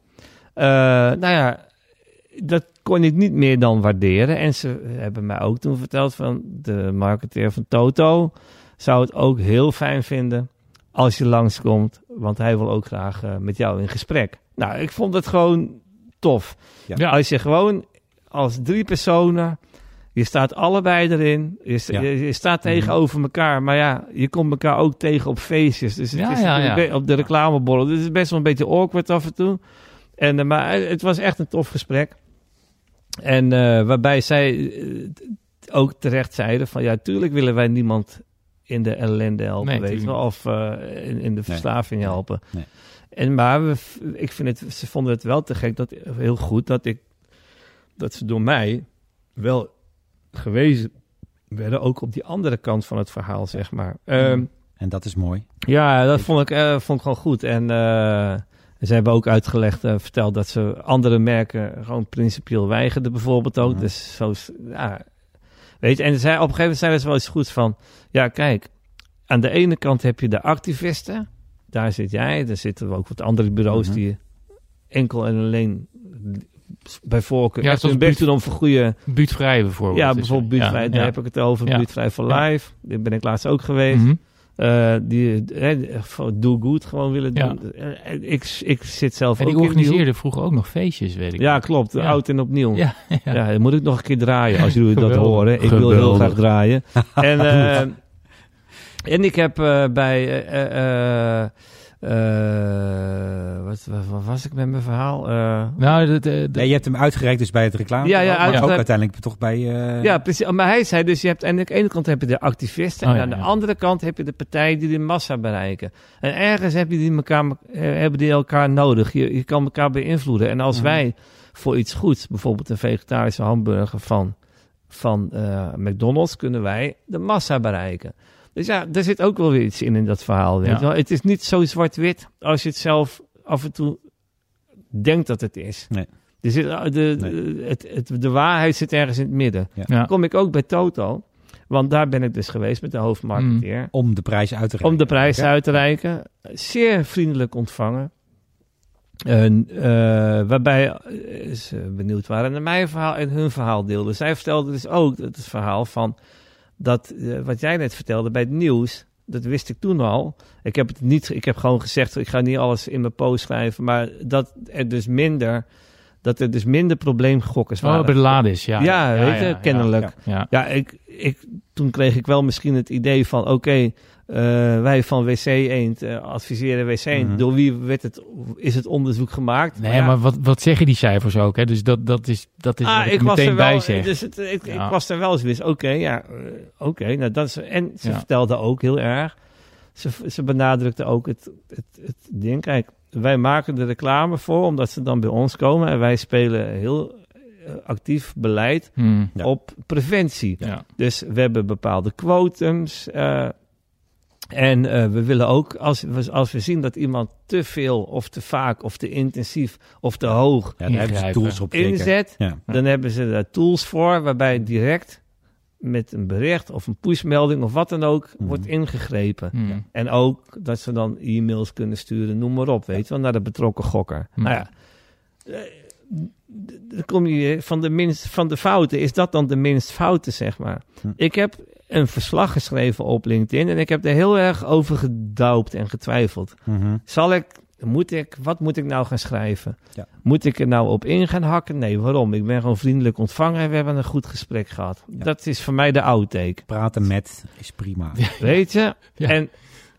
Dat kon ik niet meer dan waarderen. En ze hebben mij ook toen verteld van de marketeer van Toto zou het ook heel fijn vinden als je langskomt, want hij wil ook graag met jou in gesprek. Nou, ik vond het gewoon tof.
Ja.
Als je gewoon als 3 personen, je staat allebei erin, je staat tegenover elkaar, maar ja, je komt elkaar ook tegen op feestjes. Dus het is op de reclameborrel. Dus het is best wel een beetje awkward af en toe. Maar het was echt een tof gesprek. En waarbij zij ook terecht zeiden van, ja, tuurlijk willen wij niemand in de ellende helpen, weet je wel, of in de verslaving helpen. Nee. Maar ik vind het, ze vonden het wel te gek, heel goed dat ze door mij wel gewezen werden, ook op die andere kant van het verhaal, zeg maar.
En dat is mooi.
Ja, dat vond ik gewoon goed. En ze hebben ook uitgelegd, verteld dat ze andere merken gewoon principieel weigerden, bijvoorbeeld ook. Dus zo, ja, weet je. En op een gegeven moment zeiden ze wel iets goeds van, ja, kijk, aan de ene kant heb je de activisten, daar zit jij, daar zitten ook wat andere bureaus die enkel en alleen bij voorkeur hun best doen om voor goede...
Buurtvrij bijvoorbeeld.
Ja, bijvoorbeeld buurtvrij, daar heb ik het over. Ja. Buurtvrij voor Life, daar ben ik laatst ook geweest. Die do good gewoon willen doen. Ik zit zelf ook in.
En die organiseerde vroeger ook nog feestjes, weet ik.
Ja, klopt. Oud en opnieuw. Ja, dan moet ik nog een keer draaien als jullie dat horen. Ik wil heel graag draaien. En ik heb bij... wat was ik met mijn verhaal?
Je hebt hem uitgereikt dus bij het reclame. Maar ook uiteindelijk toch bij...
Ja, precies. Maar hij zei dus, je hebt aan de ene kant heb je de activisten en aan de andere kant heb je de partijen die de massa bereiken. En ergens hebben die elkaar nodig. Je kan elkaar beïnvloeden. En als wij voor iets goeds, bijvoorbeeld een vegetarische hamburger van McDonald's, kunnen wij de massa bereiken. Dus ja, daar zit ook wel weer iets in dat verhaal. Weet je wel? Het is niet zo zwart-wit als je het zelf af en toe denkt dat het is. Nee. De waarheid zit ergens in het midden. Ja. Dan kom ik ook bij Toto. Want daar ben ik dus geweest met de hoofdmarketeer.
Om de prijs uit te reiken. Zeer vriendelijk ontvangen. Waarbij ze benieuwd waren naar mijn verhaal en hun verhaal deelden. Zij vertelden dus ook het verhaal van... dat wat jij net vertelde bij het nieuws, dat wist ik toen al. Ik heb gewoon gezegd, ik ga niet alles in mijn post schrijven, maar dat er dus minder probleemgokkers waren.
Bij de Lades,
weet je, kennelijk. Toen kreeg ik wel misschien het idee van, oké, wij van WC Eend adviseren WC Eend. Door wie is het onderzoek gemaakt?
Nee, maar wat zeggen die cijfers ook? Hè? Dus dat is wat ik meteen bij zeg.
Dus ik was er wel eens. Oké. Nou, dat is, en ze vertelde ook heel erg. Ze benadrukte ook het ding. Kijk, wij maken de reclame voor, omdat ze dan bij ons komen. En wij spelen heel actief beleid op preventie. Ja. Dus we hebben bepaalde quotums. En we willen ook, als we zien dat iemand te veel of te vaak of te intensief of te hoog
tools op
inzet, dan hebben ze daar tools voor waarbij direct met een bericht of een pushmelding of wat dan ook wordt ingegrepen. En ook dat ze dan e-mails kunnen sturen, noem maar op, weet je wel, naar de betrokken gokker. Nou ja, dan kom je van de fouten, is dat dan de minst fouten, zeg maar. Ik heb een verslag geschreven op LinkedIn en ik heb er heel erg over gedoupt en getwijfeld. Wat moet ik nou gaan schrijven? Ja. Moet ik er nou op in gaan hakken? Nee, waarom? Ik ben gewoon vriendelijk ontvangen en we hebben een goed gesprek gehad. Ja. Dat is voor mij de outtake.
Praten met is prima.
Weet je? Ja. En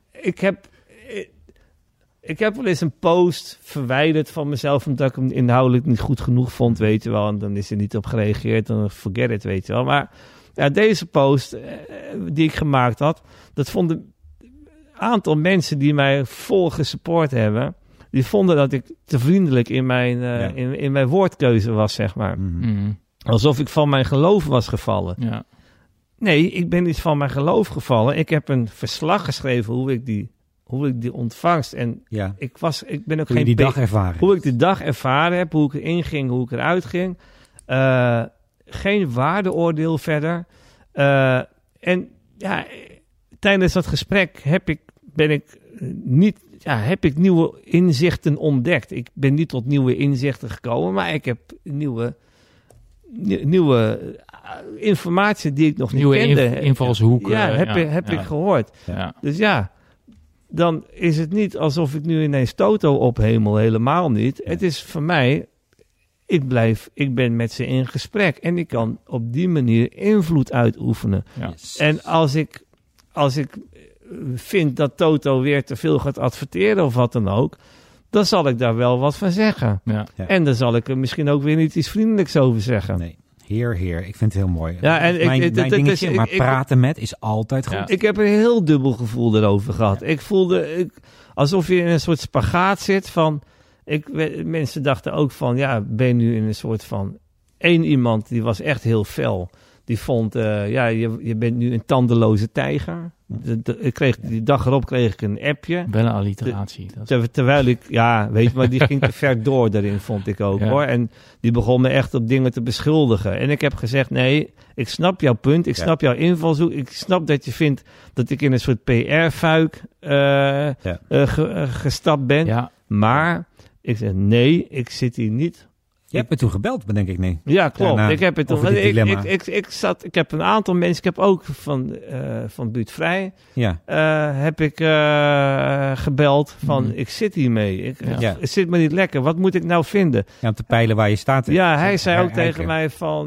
ik heb wel eens een post verwijderd van mezelf omdat ik hem inhoudelijk niet goed genoeg vond, weet je wel. En dan is er niet op gereageerd, dan forget it, weet je wel. Maar ja, deze post die ik gemaakt had, dat vonden een aantal mensen die mij vol gesupport hebben, die vonden dat ik te vriendelijk in mijn woordkeuze was, zeg maar. Mm-hmm. Alsof ik van mijn geloof was gevallen. Ja. Nee, ik ben niet van mijn geloof gevallen. Ik heb een verslag geschreven hoe ik die ontvangst en ik ben ook geen
dag ervaren.
Hoe ik die dag ervaren heb, hoe ik erin ging, hoe ik eruit ging. Geen waardeoordeel verder. En ja, tijdens dat gesprek heb ik nieuwe inzichten ontdekt. Ik ben niet tot nieuwe inzichten gekomen, maar ik heb nieuwe informatie die ik nog niet kende.
Invalshoeken.
Heb ik gehoord. Ja. Dus ja, dan is het niet alsof ik nu ineens Toto ophemel, helemaal niet. Ja. Het is voor mij ik ben met ze in gesprek. En ik kan op die manier invloed uitoefenen.
Ja.
Yes.
En als ik vind dat Toto weer te veel gaat adverteren of wat dan ook, dan zal ik daar wel wat van zeggen.
Ja.
Ja.
En dan zal ik er misschien ook weer niet iets vriendelijks over zeggen.
Nee. Heer. Ik vind het heel mooi.
Ja, en
mijn dingetje, maar praten met is altijd goed.
Ja.
Ik heb een heel dubbel gevoel erover gehad. Ik voelde alsof je in een soort spagaat zit van... mensen dachten ook van, ben je nu in een soort van... Eén iemand, die was echt heel fel. Die vond, je bent nu een tandeloze tijger. Die dag erop kreeg ik een appje.
Wel een alliteratie.
Terwijl ik, maar die ging te ver door daarin, vond ik ook, hoor. En die begon me echt op dingen te beschuldigen. En ik heb gezegd, nee, ik snap jouw punt. Ik snap jouw invalshoek. Ik snap dat je vindt dat ik in een soort PR-fuik gestapt ben. Ja. Maar ik zeg, nee, ik zit hier niet...
Je hebt me toen gebeld, bedenk ik, nee.
Ja, klopt.
Daarna,
ik heb het
over dit dilemma.
Ik heb een aantal mensen, ik heb ook van Buurt Vrij, heb ik gebeld van, ik zit hiermee. Ik zit me niet lekker. Wat moet ik nou vinden?
Ja, om te peilen waar je staat.
Ja, hij zei ook tegen mij van,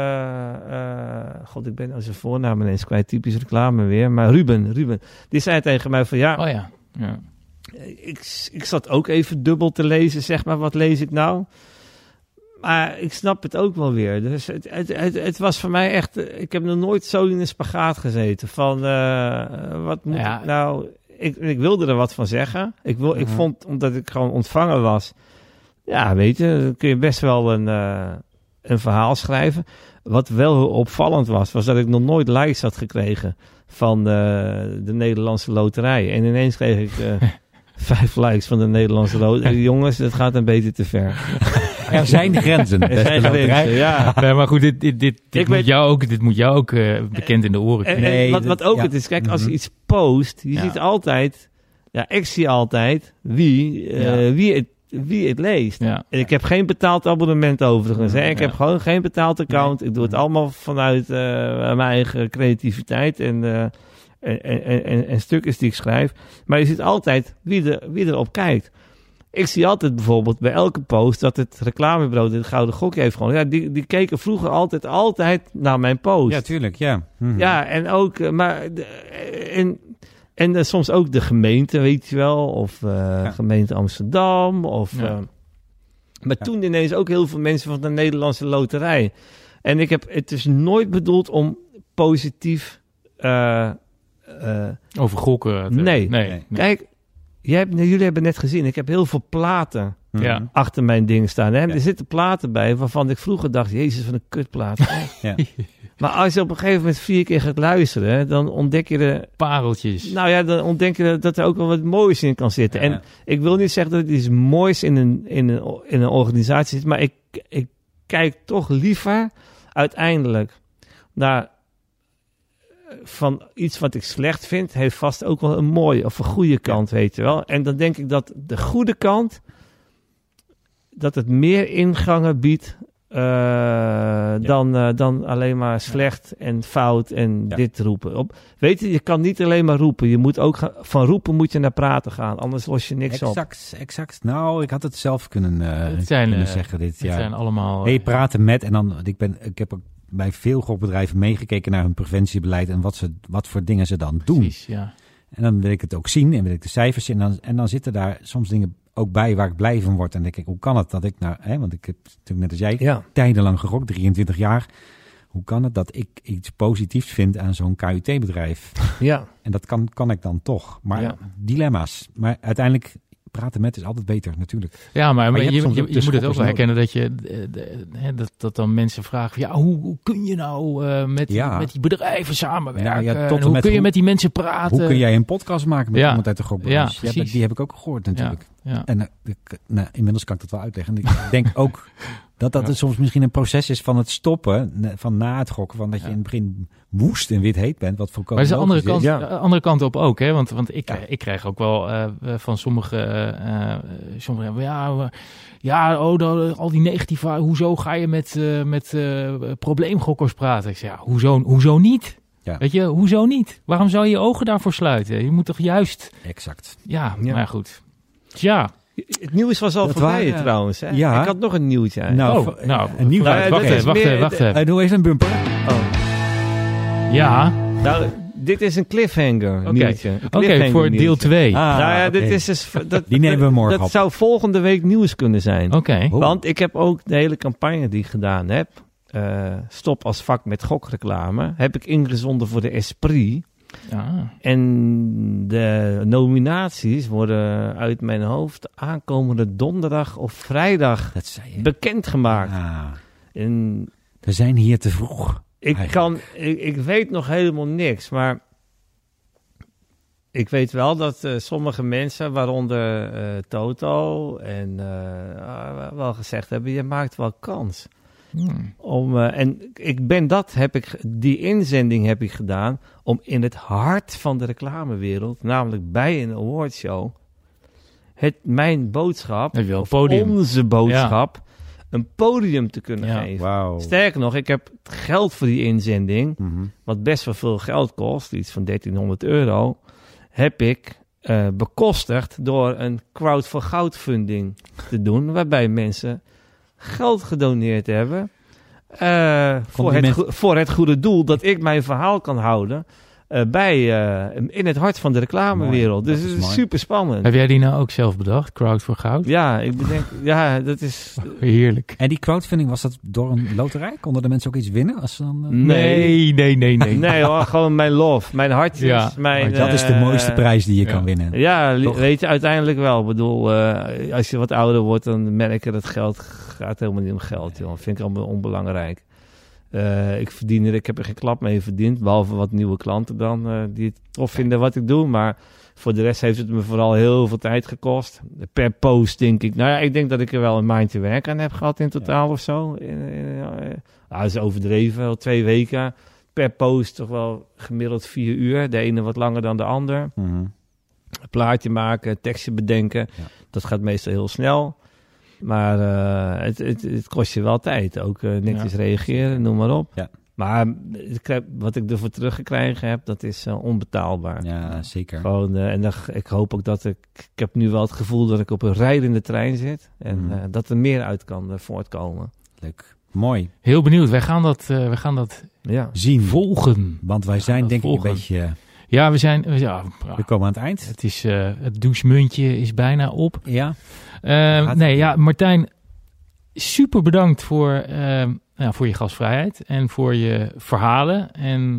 ik ben zijn voornaam ineens kwijt, typisch reclame weer, maar Ruben. Die zei tegen mij van, ja. Ik zat ook even dubbel te lezen, zeg maar, wat lees ik nou? Maar ik snap het ook wel weer. Dus het was voor mij echt... Ik heb nog nooit zo in een spagaat gezeten. Van, wat moet ik nou... Ik wilde er wat van zeggen. Ik vond, omdat ik gewoon ontvangen was... Ja, weet je, dan kun je best wel een verhaal schrijven. Wat wel heel opvallend was dat ik nog nooit likes had gekregen... van de Nederlandse loterij. En ineens kreeg ik... 5 likes van de Nederlandse loterij. Jongens, dat gaat een beetje te ver.
Er zijn grenzen.
Ja. Nee, maar goed, dit moet jou ook bekend in de oren krijgen.
Wat ook het is, kijk, als je iets post, je ziet altijd, ik zie altijd wie het leest. Ja. En ik heb geen betaald abonnement overigens. Ik heb gewoon geen betaald account. Ik doe het allemaal vanuit mijn eigen creativiteit en stukjes die ik schrijf. Maar je ziet altijd wie erop kijkt. Ik zie altijd bijvoorbeeld bij elke post dat het reclamebureau dit Gouden Gokje heeft gewoon. Ja, die keken vroeger altijd naar mijn post.
Ja, tuurlijk, ja. Mm-hmm.
Ja, en ook, en soms ook de gemeente, weet je wel, of gemeente Amsterdam, of. Maar toen ineens ook heel veel mensen van de Nederlandse Loterij. En het is nooit bedoeld om positief.
Over gokken.
Nee. Kijk. Jullie hebben net gezien, ik heb heel veel platen achter mijn ding staan. Hè? Er zitten platen bij waarvan ik vroeger dacht, jezus, wat een kutplaat. Maar als je op een gegeven moment 4 keer gaat luisteren, dan ontdek je de...
Pareltjes.
Nou ja, dan ontdek je dat er ook wel wat moois in kan zitten. En ik wil niet zeggen dat er iets moois in een organisatie zit, maar ik kijk toch liever uiteindelijk naar... van iets wat ik slecht vind, heeft vast ook wel een mooie of een goede kant, weet je wel. En dan denk ik dat de goede kant, dat het meer ingangen biedt dan alleen maar slecht en fout en dit roepen. Weet je kan niet alleen maar roepen. Je moet ook van roepen moet je naar praten gaan, anders los je niks op.
Exact. Nou, ik had het zelf kunnen zeggen. Het
zijn allemaal...
praten met en dan... Ik heb ook bij veel gokbedrijven meegekeken naar hun preventiebeleid en wat voor dingen ze dan doen.
Precies, ja.
En dan wil ik het ook zien en wil ik de cijfers zien. En dan zitten daar soms dingen ook bij waar ik blij van word. En denk ik, hoe kan het dat ik want ik heb natuurlijk net als jij tijdenlang gegokt, 23 jaar. Hoe kan het dat ik iets positiefs vind aan zo'n KUT-bedrijf?
Ja.
En dat kan ik dan toch. Maar dilemma's. Maar uiteindelijk... praten met is altijd beter, natuurlijk.
Ja, maar je moet het ook wel herkennen dat dan mensen vragen... hoe kun je nou met die bedrijven samenwerken? Hoe kun je met die mensen praten?
Hoe kun jij een podcast maken met iemand uit de gokbranche?
Ja,
die heb ik ook gehoord natuurlijk.
Ja.
En inmiddels kan ik dat wel uitleggen. Ik denk ook dat het soms misschien een proces is van het stoppen, van na het gokken, van dat je in het begin woest en wit heet bent, wat volkomen
maar is de andere kant op ook, hè? Want ik krijg ook wel van sommigen al die negatieve, hoezo ga je met probleemgokkers praten? Ik zeg, hoezo niet? Ja. Weet je, hoezo niet? Waarom zou je je ogen daarvoor sluiten? Je moet toch juist...
Exact.
Ja. Maar goed. Ja.
Het nieuws was al voorbij trouwens. Hè?
Ja.
Ik had nog een nieuwtje.
Een nieuw.
Wacht even.
Doe even een bumper.
Ja.
Nou, dit is een cliffhanger nieuwtje.
Oké, voor deel 2.
Dit is dus...
Die nemen we morgen op.
Dat zou volgende week nieuws kunnen zijn.
Oké.
Want ik heb ook de hele campagne die ik gedaan heb... Stop als vak met gokreclame... heb ik ingezonden voor de Esprit... En de nominaties worden uit mijn hoofd aankomende donderdag of vrijdag bekendgemaakt. En
we zijn hier te vroeg.
Ik weet nog helemaal niks, maar ik weet wel dat sommige mensen, waaronder Toto, en wel gezegd hebben, je maakt wel kans. Die inzending heb ik gedaan om in het hart van de reclamewereld, namelijk bij een awardshow, mijn boodschap, onze boodschap, een podium te kunnen geven.
Wow.
Sterker nog, ik heb het geld voor die inzending, wat best wel veel geld kost, iets van €1300, heb ik bekostigd door een crowd for goudfunding te doen, waarbij mensen geld gedoneerd hebben voor het goede doel dat ik mijn verhaal kan houden in het hart van de reclamewereld. Dus het is super spannend.
Heb jij die nou ook zelf bedacht? Crowd voor goud?
Ja, ik bedenk, dat is...
Heerlijk.
En die crowdfunding, was dat door een loterij? Konden de mensen ook iets winnen? Als ze dan,
Nee.
Nee hoor, gewoon mijn love, mijn hartjes.
Ja. Dat is de mooiste prijs die je kan winnen.
Ja, weet je, uiteindelijk wel. Ik bedoel, als je wat ouder wordt, dan merk je dat geld gaat helemaal niet om geld. Joh. Dat vind ik allemaal onbelangrijk. Ik heb er geen klap mee verdiend, behalve wat nieuwe klanten dan, die het tof vinden wat ik doe. Maar voor de rest heeft het me vooral heel veel tijd gekost. Per post denk ik, ik denk dat ik er wel een maandje werk aan heb gehad in totaal of zo. Dat is overdreven, al 2 weken. Per post toch wel gemiddeld 4 uur. De ene wat langer dan de ander. Een plaatje maken, tekstje bedenken. Ja. Dat gaat meestal heel snel. Maar het kost je wel tijd. Ook netjes reageren, noem maar op. Ja. Maar wat ik ervoor teruggekregen heb, dat is onbetaalbaar.
Ja, zeker.
Gewoon, ik hoop ook dat ik heb nu wel het gevoel dat ik op een rijdende trein zit. En dat er meer uit kan voortkomen.
Leuk. Mooi.
Heel benieuwd. Wij gaan dat
zien.
Volgen.
Want wij zijn denk ik een beetje...
Ja,
we komen aan het eind.
Het douchemuntje is bijna op.
Ja.
Martijn, super bedankt voor je gastvrijheid en voor je verhalen. En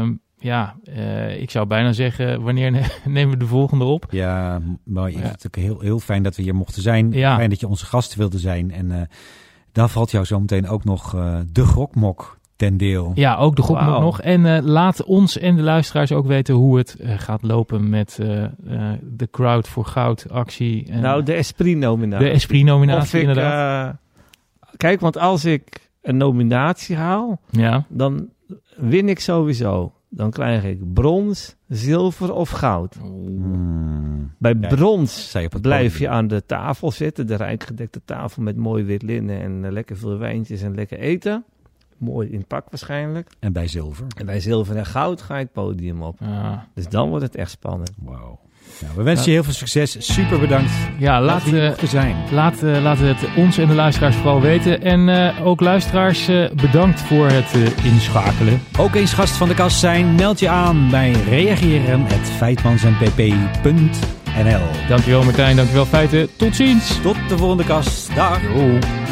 ik zou bijna zeggen, wanneer nemen we de volgende op?
Ja, mooi. Het is ook heel fijn dat we hier mochten zijn.
Ja.
Fijn dat je onze gast wilde zijn. En dan valt jou zo meteen ook nog de Gokmok ten deel.
Ja, ook de Gokmok nog. En laat ons en de luisteraars ook weten hoe het gaat lopen met de Crowd voor Goud actie.
De Esprit-nominatie.
De Esprit-nominatie, inderdaad.
Kijk, want als ik een nominatie haal, dan win ik sowieso. Dan krijg ik brons, zilver of goud. Bij brons blijf je aan de tafel zitten. De rijkgedekte tafel met mooi wit linnen en lekker veel wijntjes en lekker eten. Mooi in pak waarschijnlijk.
En bij zilver?
En bij zilver en goud ga ik het podium op. Dus dan wordt het echt spannend.
Wauw. Nou, we wensen je heel veel succes. Super bedankt.
Ja, laat het ons en de luisteraars vooral weten. En ook luisteraars, bedankt voor het inschakelen.
Ook eens gast van de kast zijn. Meld je aan bij reageren@feitmansenpp.nl.
Dankjewel Martijn, dankjewel Feiten. Tot ziens.
Tot de volgende kast. Dag.
Yo.